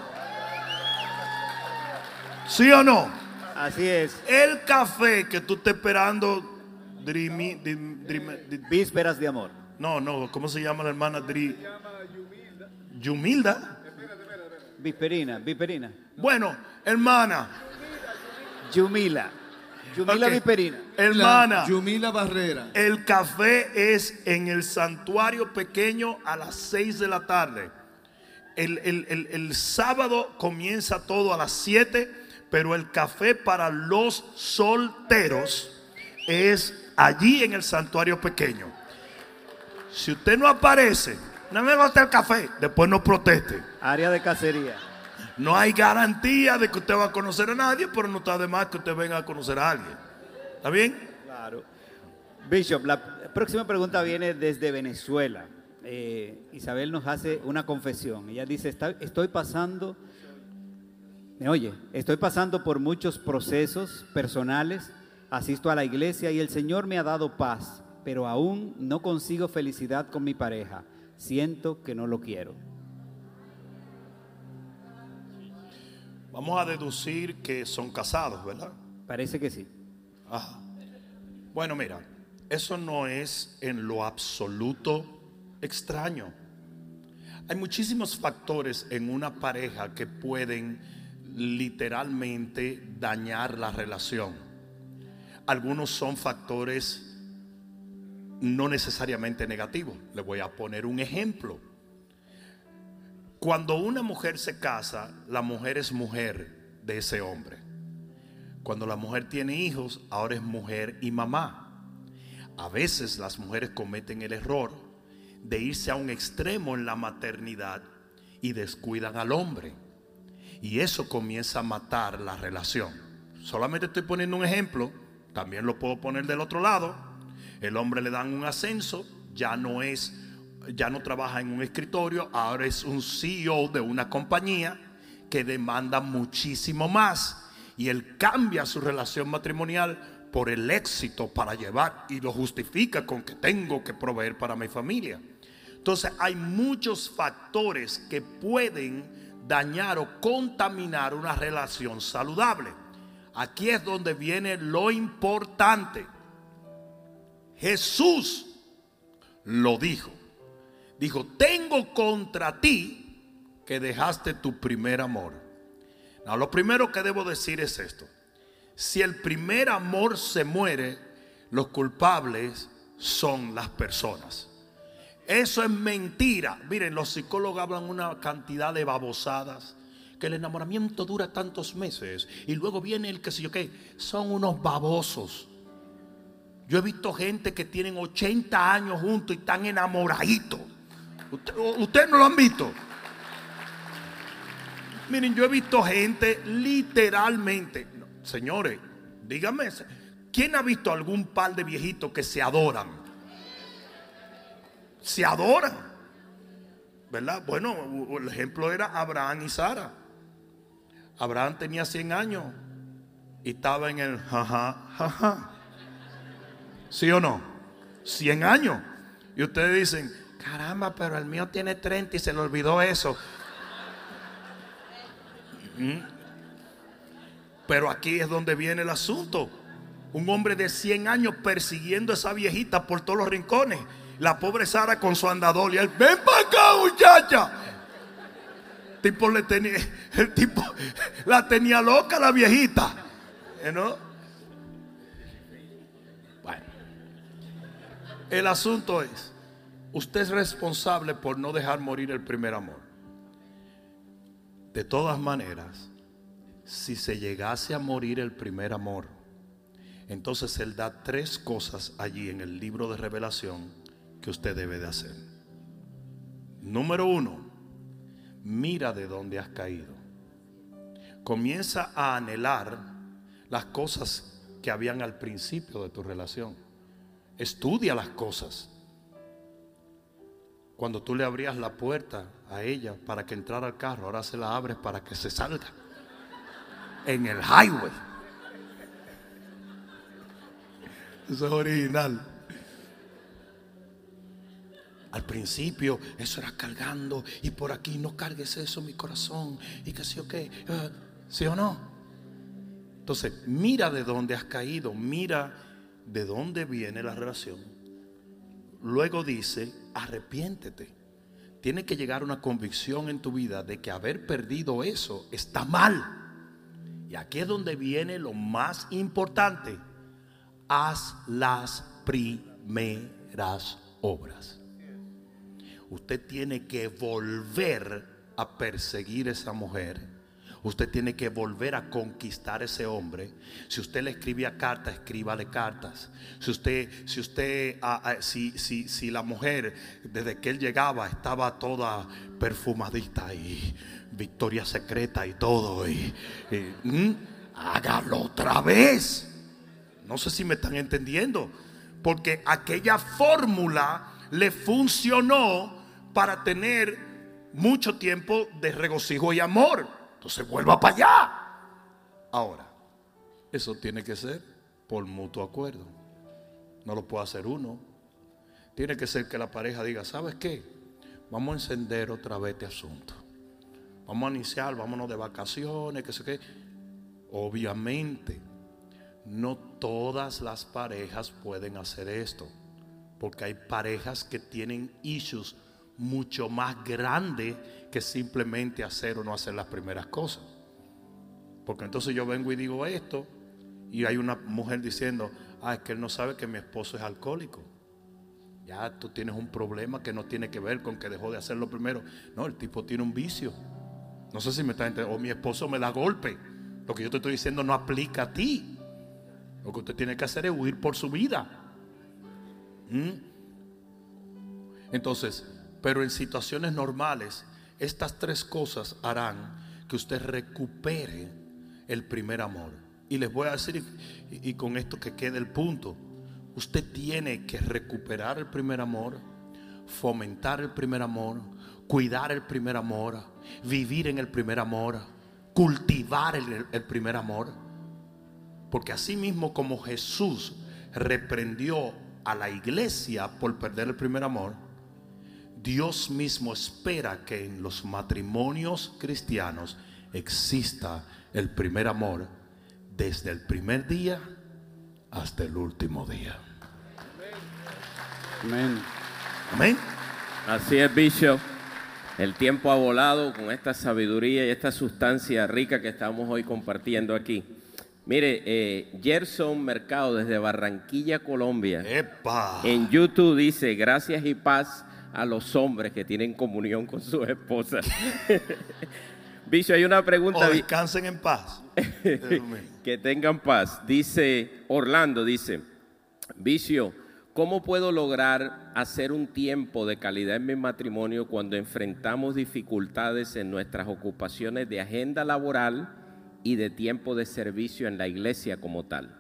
¿Sí o no? Así es. El café que tú estás esperando, Drimi, dim, dim, dim, Vísperas de amor. No, no, ¿cómo se llama la hermana? Dri, Yumilda. Visperina, Visperina. Bueno, hermana. Yumila. Yumila Okay. Visperina. Hermana. Yumila Barrera. El café es en el santuario pequeño a las seis de la tarde. El, el, el, el sábado comienza todo a las siete, pero el café para los solteros es allí en el santuario pequeño. Si usted no aparece, no me gusta el café, después no proteste. Área de cacería. No hay garantía de que usted va a conocer a nadie, pero no está de más que usted venga a conocer a alguien. ¿Está bien? Claro. Bishop, la próxima pregunta viene desde Venezuela. Eh, Isabel nos hace una confesión. Ella dice, Está, estoy pasando, me oye, estoy pasando por muchos procesos personales, asisto a la iglesia y el Señor me ha dado paz, pero aún no consigo felicidad con mi pareja. Siento que no lo quiero. Vamos a deducir que son casados, ¿verdad? Parece que sí. Ajá. Bueno, mira, eso no es en lo absoluto extraño. Hay muchísimos factores en una pareja que pueden literalmente dañar la relación. Algunos son factores no necesariamente negativos. Le voy a poner un ejemplo. Cuando una mujer se casa, la mujer es mujer de ese hombre. Cuando la mujer tiene hijos, ahora es mujer y mamá. A veces las mujeres cometen el error de irse a un extremo en la maternidad y descuidan al hombre. Y eso comienza a matar la relación. Solamente estoy poniendo un ejemplo, también lo puedo poner del otro lado. El hombre le dan un ascenso, ya no es, ya no trabaja en un escritorio, ahora es un C E O de una compañía que demanda muchísimo más. Y él cambia su relación matrimonial por el éxito para llevar y lo justifica con que tengo que proveer para mi familia. Entonces hay muchos factores que pueden dañar o contaminar una relación saludable. Aquí es donde viene lo importante. Jesús lo dijo. Dijo, tengo contra ti que dejaste tu primer amor. No, lo primero que debo decir es esto. Si el primer amor se muere, los culpables son las personas. Eso es mentira. Miren, los psicólogos hablan una cantidad de babosadas, que el enamoramiento dura tantos meses y luego viene el que sé yo qué. Son unos babosos. Yo he visto gente que tienen ochenta años juntos y están enamoraditos. Ustedes usted no lo han visto. Miren, yo he visto gente literalmente. Señores, díganme, ¿quién ha visto algún par de viejitos que se adoran? Se adoran, ¿verdad? Bueno, el ejemplo era Abraham y Sara. Abraham tenía cien años y estaba en el jaja, jaja. ¿Sí o no? cien años. Y ustedes dicen, caramba, pero el mío tiene treinta y se le olvidó eso. Pero aquí es donde viene el asunto. Un hombre de cien años persiguiendo a esa viejita por todos los rincones. La pobre Sara con su andador y él, ven para acá, muchacha. El tipo le tenía, el tipo la tenía loca la viejita, ¿no? Bueno, el asunto es, usted es responsable por no dejar morir el primer amor. De todas maneras, si se llegase a morir el primer amor, entonces Él da tres cosas allí en el libro de Revelación que usted debe de hacer. Número uno, mira de dónde has caído. Comienza a anhelar las cosas que habían al principio de tu relación. Estudia las cosas. Cuando tú le abrías la puerta a ella para que entrara al carro, ahora se la abres para que se salga en el highway. Eso es original. Al principio eso era cargando y por aquí no cargues eso, mi corazón, y que sí o qué, uh, sí o no. Entonces mira de dónde has caído, mira de dónde viene la relación. Luego dice, arrepiéntete. Tiene que llegar una convicción en tu vida de que haber perdido eso está mal. Y aquí es donde viene lo más importante. Haz las primeras obras. Usted tiene que volver a perseguir a esa mujer. Usted tiene que volver a conquistar a ese hombre. Si usted le escribía cartas, escríbale cartas. Si usted, si usted, ah, ah, si, si, si la mujer desde que él llegaba estaba toda perfumadita y Victoria Secreta y todo, y, y ¿mm? hágalo otra vez. No sé si me están entendiendo, porque aquella fórmula le funcionó para tener mucho tiempo de regocijo y amor. Entonces vuelva para allá. Ahora, eso tiene que ser por mutuo acuerdo. No lo puede hacer uno. Tiene que ser que la pareja diga, ¿sabes qué? Vamos a encender otra vez este asunto. Vamos a iniciar, vámonos de vacaciones, que sé qué. Obviamente, no todas las parejas pueden hacer esto, porque hay parejas que tienen issues mucho más grandes que simplemente hacer o no hacer las primeras cosas. Porque entonces yo vengo y digo esto y hay una mujer diciendo, ah, es que él no sabe que mi esposo es alcohólico. Ya tú tienes un problema que no tiene que ver con que dejó de hacerlo primero. No, el tipo tiene un vicio. No sé si me está entendiendo. O mi esposo me da golpe. Lo que yo te estoy diciendo no aplica a ti. Lo que usted tiene que hacer es huir por su vida. ¿Mm? Entonces, pero en situaciones normales, estas tres cosas harán que usted recupere el primer amor. Y les voy a decir, y, y con esto que quede el punto, usted tiene que recuperar el primer amor, fomentar el primer amor, cuidar el primer amor, vivir en el primer amor, cultivar el, el primer amor. Porque así mismo como Jesús reprendió a la iglesia por perder el primer amor, Dios mismo espera que en los matrimonios cristianos exista el primer amor desde el primer día hasta el último día. Amén. Amén. Así es, Bishop. El tiempo ha volado con esta sabiduría y esta sustancia rica que estamos hoy compartiendo aquí. Mire, eh, Gerson Mercado desde Barranquilla, Colombia. ¡Epa! En YouTube dice, gracias y paz a los hombres que tienen comunión con sus esposas. Bishop, hay una pregunta. O descansen en paz. Que tengan paz. Dice Orlando, dice, Bishop, ¿cómo puedo lograr hacer un tiempo de calidad en mi matrimonio cuando enfrentamos dificultades en nuestras ocupaciones de agenda laboral y de tiempo de servicio en la iglesia como tal?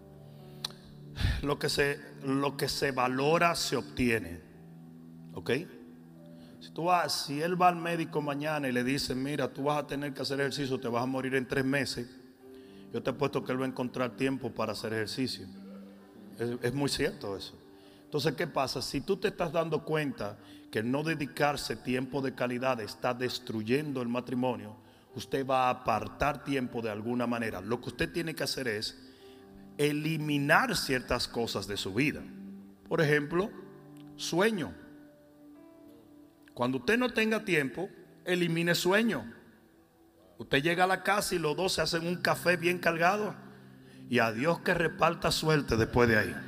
Lo que se, lo que se valora se obtiene. ¿Ok? Si, tú vas, si él va al médico mañana y le dice, mira, tú vas a tener que hacer ejercicio, te vas a morir en tres meses, yo te apuesto que él va a encontrar tiempo para hacer ejercicio. Es, es muy cierto eso. Entonces, ¿qué pasa? Si tú te estás dando cuenta que no dedicarse tiempo de calidad está destruyendo el matrimonio, usted va a apartar tiempo de alguna manera. Lo que usted tiene que hacer es eliminar ciertas cosas de su vida. Por ejemplo, sueño. Cuando usted no tenga tiempo, elimine sueño. Usted llega a la casa y los dos se hacen un café bien cargado. Y a Dios que reparta suerte después de ahí.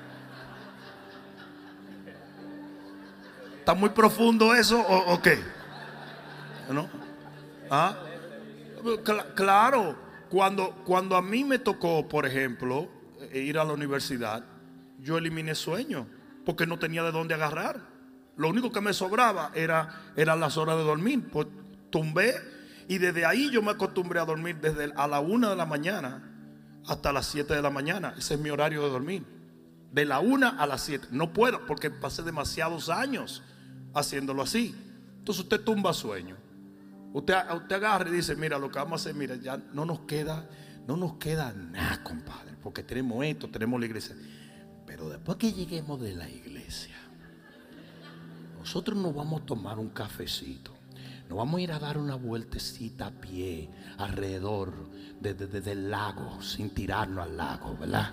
¿Está muy profundo eso o, o qué? ¿No? ¿Ah? Claro, cuando, cuando a mí me tocó, por ejemplo, ir a la universidad, yo eliminé sueño porque no tenía de dónde agarrar. Lo único que me sobraba era, eran las horas de dormir. Pues tumbé y desde ahí yo me acostumbré a dormir desde a la una de la mañana hasta las siete de la mañana. Ese es mi horario de dormir. De la una a las siete. No puedo porque pasé demasiados años haciéndolo así. Entonces usted tumba sueño. Usted, usted agarra y dice, mira, lo que vamos a hacer, mira, ya no nos queda, no nos queda nada, compadre, porque tenemos esto, tenemos la iglesia. Pero después que lleguemos de la iglesia, nosotros nos vamos a tomar un cafecito. Nos vamos a ir a dar una vueltecita a pie alrededor de, de, de, del lago, sin tirarnos al lago, ¿verdad?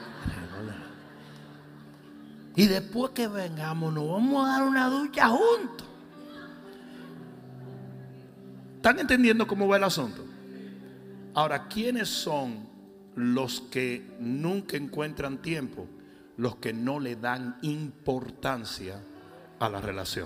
Y después que vengamos, nos vamos a dar una ducha juntos. ¿Están entendiendo cómo va el asunto? Ahora, ¿quiénes son los que nunca encuentran tiempo? Los que no le dan importancia a la relación.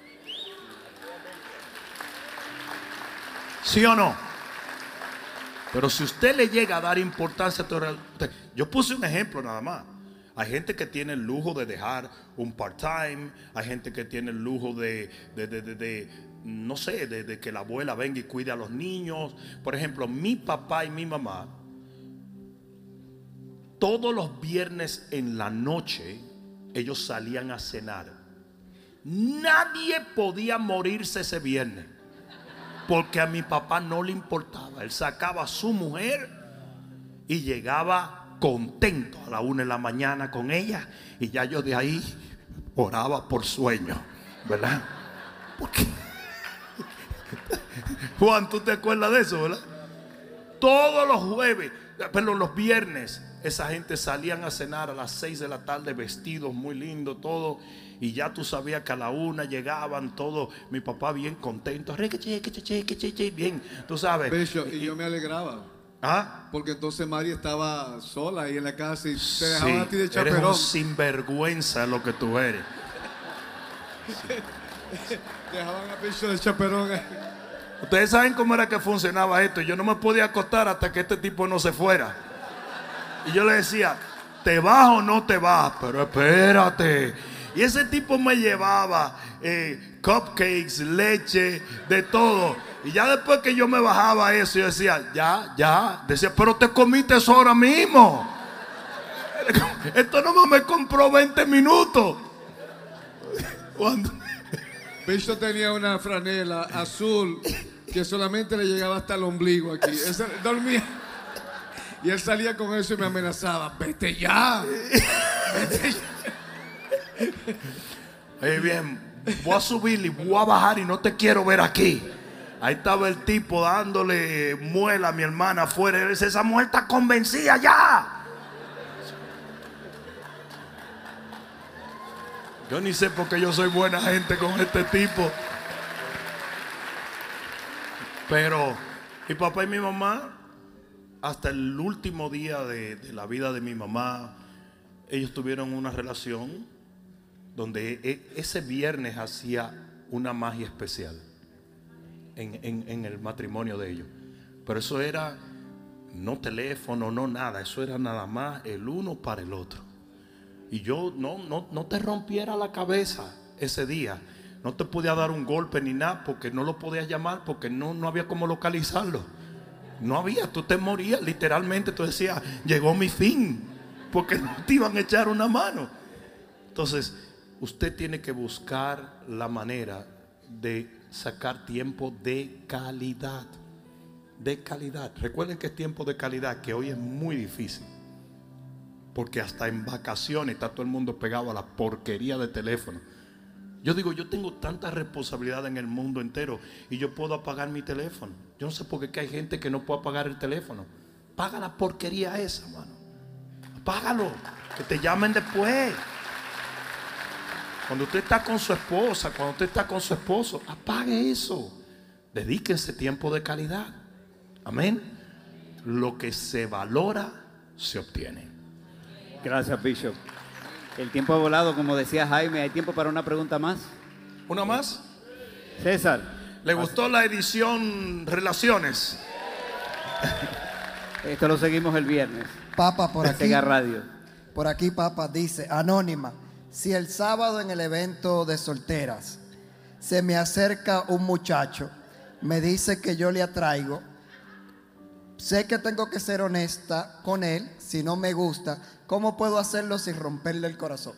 ¿Sí o no? Pero si usted le llega a dar importancia a tu relación, yo puse un ejemplo nada más. Hay gente que tiene el lujo de dejar un part-time. Hay gente que tiene el lujo de, de, de, de, de no sé, de, de que la abuela venga y cuide a los niños. Por ejemplo, mi papá y mi mamá, todos los viernes en la noche, ellos salían a cenar. Nadie podía morirse ese viernes, porque a mi papá no le importaba. Él sacaba a su mujer y llegaba contento a la una de la mañana con ella, y ya yo de ahí oraba por sueño, ¿verdad? Porque Juan, ¿tú te acuerdas de eso, verdad? Todos los jueves, pero los viernes, esa gente salían a cenar a las seis de la tarde, vestidos muy lindos, todo, y ya tú sabías que a la una llegaban todos, mi papá bien contento, bien, tú sabes. Bishop, y yo me alegraba. ¿Ah? Porque entonces Mari estaba sola ahí en la casa y te dejaban sí, a ti de chaperón. Eres un sinvergüenza lo que tú eres. Sí. Dejaban a Bishop de chaperón ahí. Ustedes saben cómo era que funcionaba esto. Yo no me podía acostar hasta que este tipo no se fuera. Y yo le decía, ¿te vas o no te vas? Pero espérate. Y ese tipo me llevaba eh, cupcakes, leche, de todo. Y ya después que yo me bajaba eso, yo decía, ya, ya. Decía, pero te comiste eso ahora mismo. Esto nomás me compró veinte minutos. Cuando... Bishop tenía una franela azul que solamente le llegaba hasta el ombligo aquí. Él dormía y él salía con eso y me amenazaba, vete ya, vete ya. Oye, bien, voy a subir y voy a bajar y no te quiero ver aquí. Ahí estaba el tipo dándole muela a mi hermana afuera. Él dice, esa mujer está convencida ya. Yo ni sé por qué yo soy buena gente con este tipo. Pero mi papá y mi mamá, hasta el último día de, de la vida de mi mamá, ellos tuvieron una relación donde ese viernes hacía una magia especial en, en, en el matrimonio de ellos. Pero eso era no teléfono, no nada. Eso era nada más el uno para el otro. Y yo no, no, no te rompiera la cabeza ese día. No te podía dar un golpe ni nada porque no lo podías llamar, porque no, no había cómo localizarlo. No había, tú te morías literalmente. Tú decías, llegó mi fin, porque no te iban a echar una mano. Entonces, usted tiene que buscar la manera de sacar tiempo de calidad. De calidad. Recuerden que es tiempo de calidad, que hoy es muy difícil. Porque hasta en vacaciones está todo el mundo pegado a la porquería de teléfono. Yo digo, yo tengo tanta responsabilidad en el mundo entero y yo puedo apagar mi teléfono. Yo no sé por qué hay gente que no puede apagar el teléfono. Paga la porquería esa, mano. Apágalo, que te llamen después. Cuando usted está con su esposa, cuando usted está con su esposo, apague eso. Dedíquense tiempo de calidad. Amén. Lo que se valora, se obtiene. Gracias, Bishop. El tiempo ha volado, como decía Jaime. ¿Hay tiempo para una pregunta más? ¿Una más? César. ¿Le gustó la edición Relaciones? Esto lo seguimos el viernes. Papa, por aquí. Sega Radio. Por aquí, Papa, dice, Anónima, si el sábado en el evento de solteras se me acerca un muchacho, me dice que yo le atraigo, sé que tengo que ser honesta con él, si no me gusta, ¿cómo puedo hacerlo sin romperle el corazón?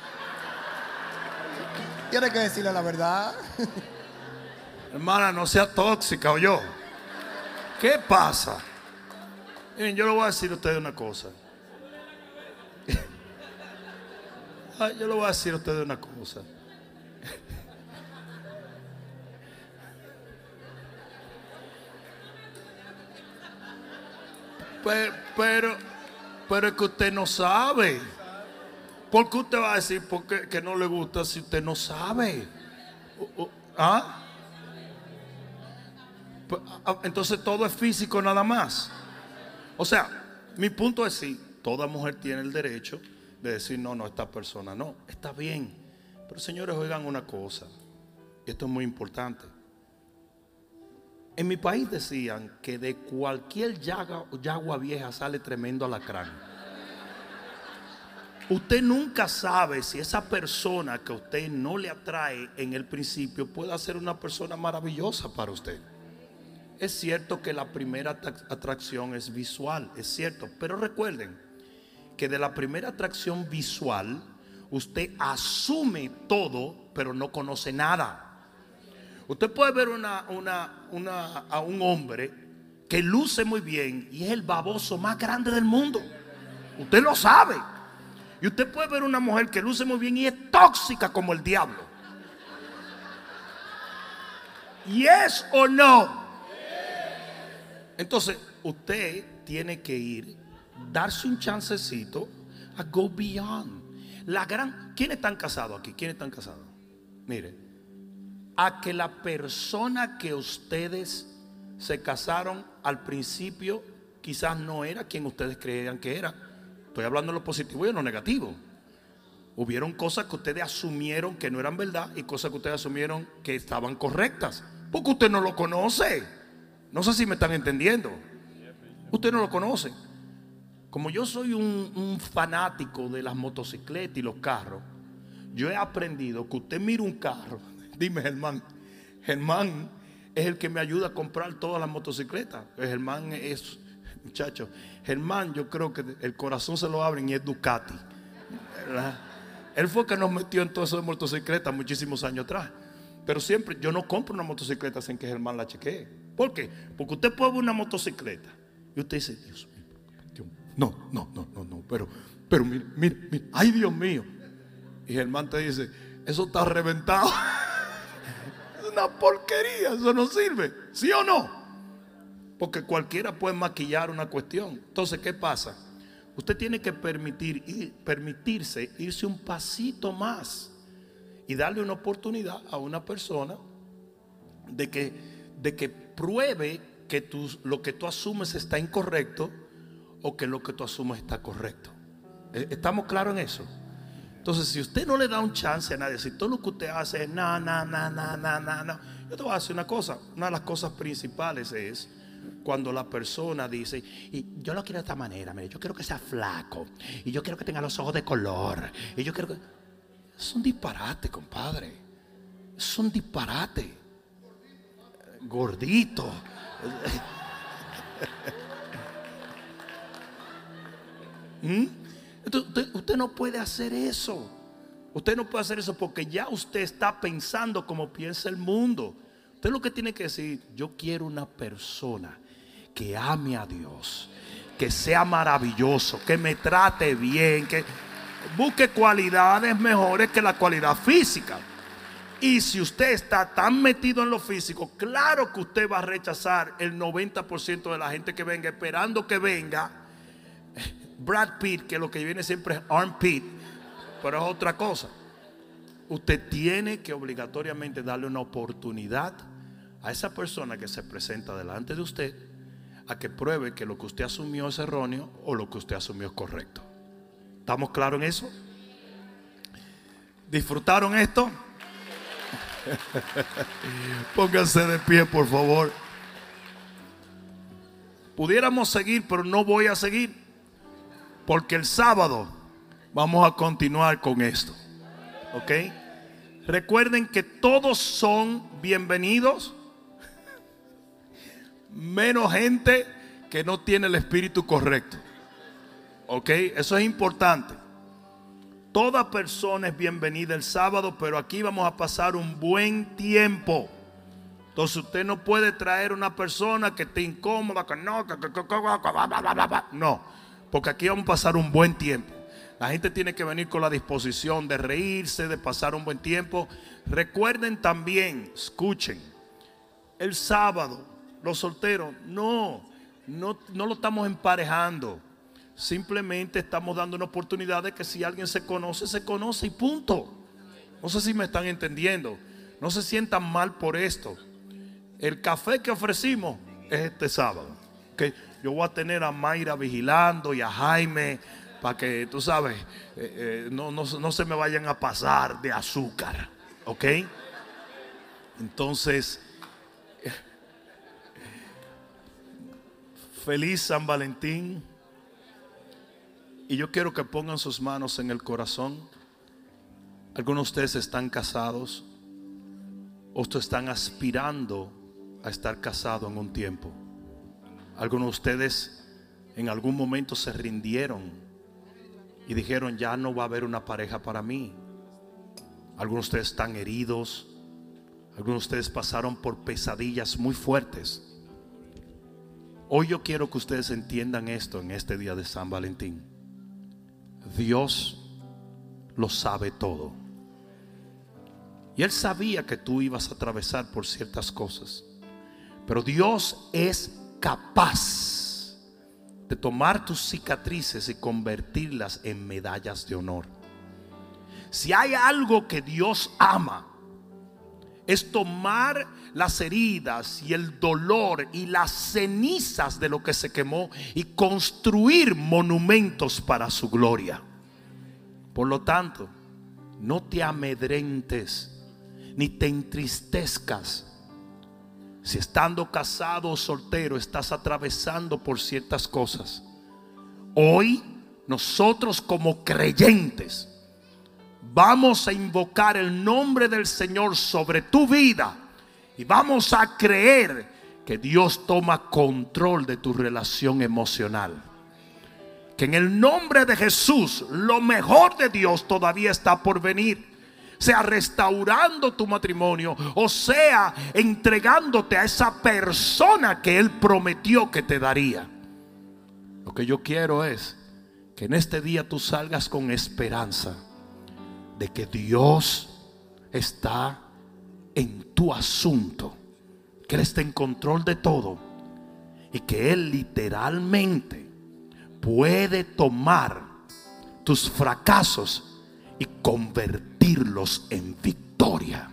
Tiene que decirle la verdad. Hermana, no sea tóxica, o yo. ¿Qué pasa? Miren, yo le voy a decir a ustedes una cosa. Ay, yo le voy a decir a ustedes una cosa. Pero, pero, pero es que usted no sabe. ¿Por qué usted va a decir porque, que no le gusta si usted no sabe? ¿Ah? Entonces todo es físico nada más. O sea, mi punto es sí, toda mujer tiene el derecho de decir no, no, esta persona no, está bien. Pero señores, oigan una cosa, y esto es muy importante. En mi país decían que de cualquier yaga, yagua vieja sale tremendo alacrán. Usted nunca sabe si esa persona que a usted no le atrae en el principio puede ser una persona maravillosa para usted. Es cierto que la primera atracción es visual, es cierto, pero recuerden que de la primera atracción visual usted asume todo, pero no conoce nada. Usted puede ver una, una, una, a un hombre que luce muy bien y es el baboso más grande del mundo. Usted lo sabe. Y usted puede ver una mujer que luce muy bien y es tóxica como el diablo. ¿Yes o no? Entonces, usted tiene que ir, darse un chancecito a go beyond. La gran, ¿quiénes están casados aquí? ¿Quiénes están casados? Mire, a que la persona que ustedes se casaron al principio quizás no era quien ustedes creían que era. Estoy hablando de lo positivo y de lo negativo. Hubieron cosas que ustedes asumieron que no eran verdad y cosas que ustedes asumieron que estaban correctas, porque usted no lo conoce. No sé si me están entendiendo. Usted no lo conoce. Como yo soy un, un fanático de las motocicletas y los carros, yo he aprendido que usted mira un carro. Dime, Germán. Germán es el que me ayuda a comprar todas las motocicletas. Germán es, muchachos, Germán, yo creo que el corazón se lo abren y es Ducati, ¿verdad? Él fue el que nos metió en todo eso de motocicletas muchísimos años atrás. Pero siempre, yo no compro una motocicleta sin que Germán la chequee. ¿Por qué? Porque usted puede ver una motocicleta y usted dice, Dios mío, Dios, no, no, no, no, no, pero, pero mire, mire, mire, ay Dios mío. Y Germán te dice, eso está reventado. Es una porquería, eso no sirve. ¿Sí o no? Porque cualquiera puede maquillar una cuestión. Entonces, ¿qué pasa? Usted tiene que permitir, ir, permitirse irse un pasito más. y darle una oportunidad a una persona de que, de que pruebe que tú, lo que tú asumes está incorrecto o que lo que tú asumes está correcto. ¿Estamos claros en eso? Entonces, si usted no le da un chance a nadie, si todo lo que usted hace es no, no, no, no, no, no, no, yo te voy a decir una cosa. Una de las cosas principales es cuando la persona dice, y yo lo quiero de esta manera, mire, yo quiero que sea flaco, y yo quiero que tenga los ojos de color, y yo quiero que... Es un disparate, compadre. Es un disparate. Gordito. ¿Mm? Entonces, usted, usted no puede hacer eso. Usted no puede hacer eso porque ya usted está pensando como piensa el mundo. Usted lo que tiene que decir, yo quiero una persona que ame a Dios, que sea maravilloso, que me trate bien, que busque cualidades mejores que la cualidad física. Y si usted está tan metido en lo físico, claro que usted va a rechazar el noventa por ciento de la gente que venga, esperando que venga Brad Pitt, que lo que viene siempre es armpit, pero es otra cosa. Usted tiene que obligatoriamente darle una oportunidad a esa persona que se presenta delante de usted a que pruebe que lo que usted asumió es erróneo o lo que usted asumió es correcto. ¿Estamos claros en eso? ¿Disfrutaron esto? Pónganse de pie, por favor. Pudiéramos seguir, pero no voy a seguir, porque el sábado vamos a continuar con esto. ¿Ok? Recuerden que todos son bienvenidos, menos gente que no tiene el espíritu correcto. ¿Ok? Eso es importante. Toda persona es bienvenida el sábado, pero aquí vamos a pasar un buen tiempo. Entonces usted no puede traer una persona que esté incómoda, que no, que, que, que, que, no, porque aquí vamos a pasar un buen tiempo. La gente tiene que venir con la disposición de reírse, de pasar un buen tiempo. Recuerden también, escuchen, el sábado, los solteros, no, no, no lo estamos emparejando. Simplemente estamos dando una oportunidad de que si alguien se conoce, se conoce y punto. No sé si me están entendiendo. No se sientan mal por esto. El café que ofrecimos es este sábado. ¿Okay? Yo voy a tener a Mayra vigilando y a Jaime para que, tú sabes, eh, eh, no, no, no se me vayan a pasar de azúcar. ¿Ok? Entonces, feliz San Valentín. Y yo quiero que pongan sus manos en el corazón. Algunos de ustedes están casados, otros están aspirando a estar casados en un tiempo. Algunos de ustedes en algún momento se rindieron y dijeron, ya no va a haber una pareja para mí. Algunos de ustedes están heridos. Algunos de ustedes pasaron por pesadillas muy fuertes. Hoy yo quiero que ustedes entiendan esto en este día de San Valentín. Dios lo sabe todo. Y Él sabía que tú ibas a atravesar por ciertas cosas. Pero Dios es capaz de tomar tus cicatrices y convertirlas en medallas de honor. Si hay algo que Dios ama, es tomar las heridas y el dolor y las cenizas de lo que se quemó y construir monumentos para su gloria. Por lo tanto, no te amedrentes ni te entristezcas si estando casado o soltero estás atravesando por ciertas cosas. Hoy nosotros como creyentes vamos a invocar el nombre del Señor sobre tu vida y vamos a creer que Dios toma control de tu relación emocional. Que en el nombre de Jesús lo mejor de Dios todavía está por venir. Sea restaurando tu matrimonio o sea entregándote a esa persona que Él prometió que te daría. Lo que yo quiero es que en este día tú salgas con esperanza de que Dios está en tu asunto, que Él está en control de todo y que Él literalmente puede tomar tus fracasos y convertirlos convertirlos en victoria.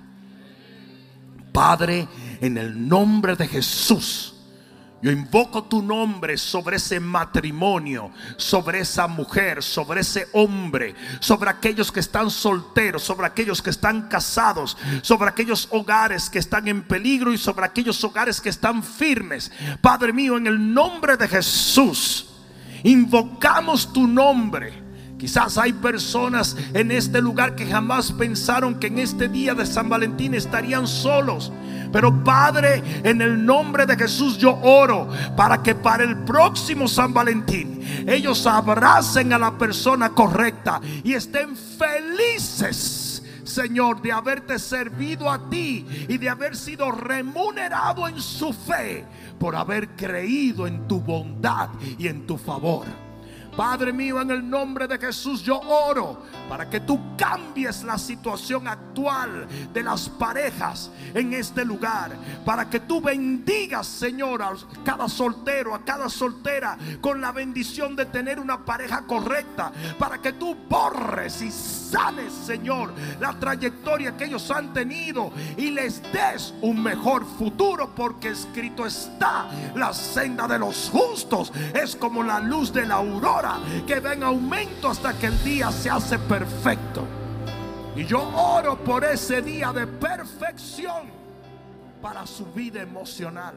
Padre, en el nombre de Jesús, yo invoco tu nombre sobre ese matrimonio, sobre esa mujer, sobre ese hombre, sobre aquellos que están solteros, sobre aquellos que están casados, sobre aquellos hogares que están en peligro y sobre aquellos hogares que están firmes. Padre mío, en el nombre de Jesús, invocamos tu nombre. Quizás hay personas en este lugar que jamás pensaron que en este día de San Valentín estarían solos. Pero Padre, en el nombre de Jesús yo oro para que para el próximo San Valentín ellos abracen a la persona correcta y estén felices, Señor, de haberte servido a ti y de haber sido remunerado en su fe por haber creído en tu bondad y en tu favor. Padre mío, en el nombre de Jesús yo oro para que tú cambies la situación actual de las parejas en este lugar, para que tú bendigas, Señor, a cada soltero, a cada soltera con la bendición de tener una pareja correcta, para que tú borres y sanes, Señor, la trayectoria que ellos han tenido y les des un mejor futuro, porque escrito está: la senda de los justos es como la luz de la aurora, que va en aumento hasta que el día se hace perfecto. Y yo oro por ese día de perfección para su vida emocional.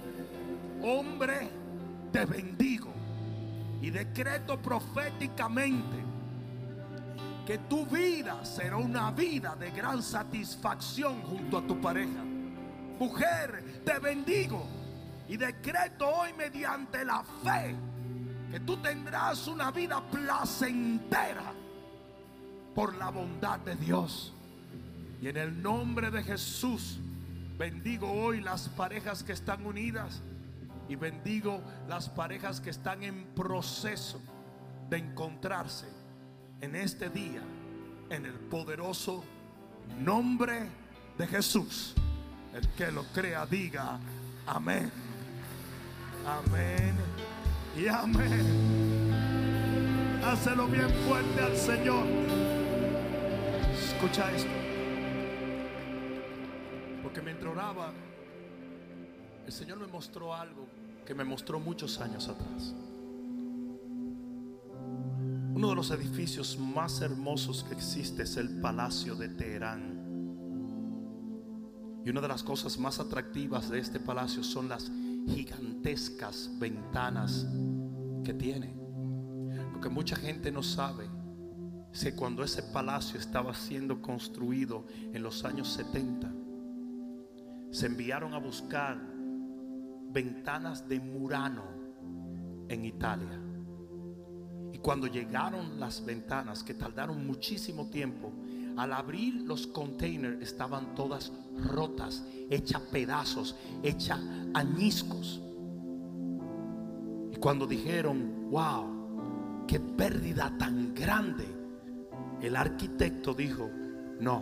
Hombre, te bendigo y decreto proféticamente que tu vida será una vida de gran satisfacción junto a tu pareja. Mujer, te bendigo y decreto hoy mediante la fe que tú tendrás una vida placentera por la bondad de Dios. Y en el nombre de Jesús bendigo hoy las parejas que están unidas y bendigo las parejas que están en proceso de encontrarse en este día, en el poderoso nombre de Jesús. El que lo crea diga amén, amén y amén. Hácelo bien fuerte al Señor. Escucha esto, porque mientras oraba el Señor me mostró algo que me mostró muchos años atrás. Uno de los edificios más hermosos que existe es el Palacio de Teherán. Y una de las cosas más atractivas de este palacio son las gigantescas ventanas que tiene. Lo que mucha gente no sabe es que cuando ese palacio estaba siendo construido en los años setenta, se enviaron a buscar ventanas de Murano en Italia. Y cuando llegaron las ventanas, que tardaron muchísimo tiempo, al abrir los containers estaban todas rotas, hechas pedazos, hechas añicos. Y cuando dijeron, wow, qué pérdida tan grande, el arquitecto dijo, no,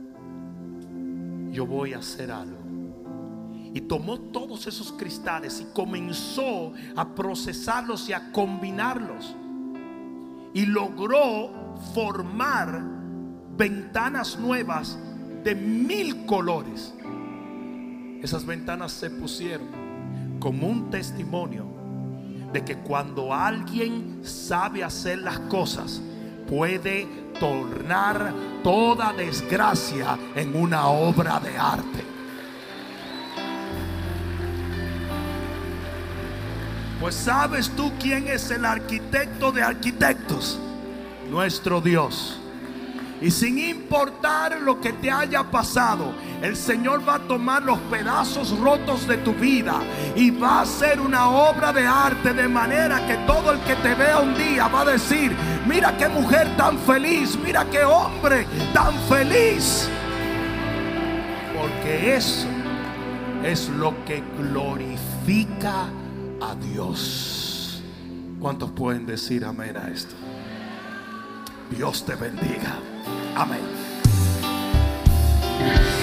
yo voy a hacer algo. Y tomó todos esos cristales y comenzó a procesarlos y a combinarlos. Y logró formar ventanas nuevas de mil colores. Esas ventanas se pusieron como un testimonio de que cuando alguien sabe hacer las cosas, puede tornar toda desgracia en una obra de arte. Pues ¿sabes tú quién es el arquitecto de arquitectos? Nuestro Dios. Y sin importar lo que te haya pasado, el Señor va a tomar los pedazos rotos de tu vida y va a hacer una obra de arte, de manera que todo el que te vea un día va a decir, mira qué mujer tan feliz, mira qué hombre tan feliz. Porque eso es lo que glorifica a Dios. ¿Cuántos pueden decir amén a esto? Dios te bendiga. Amén.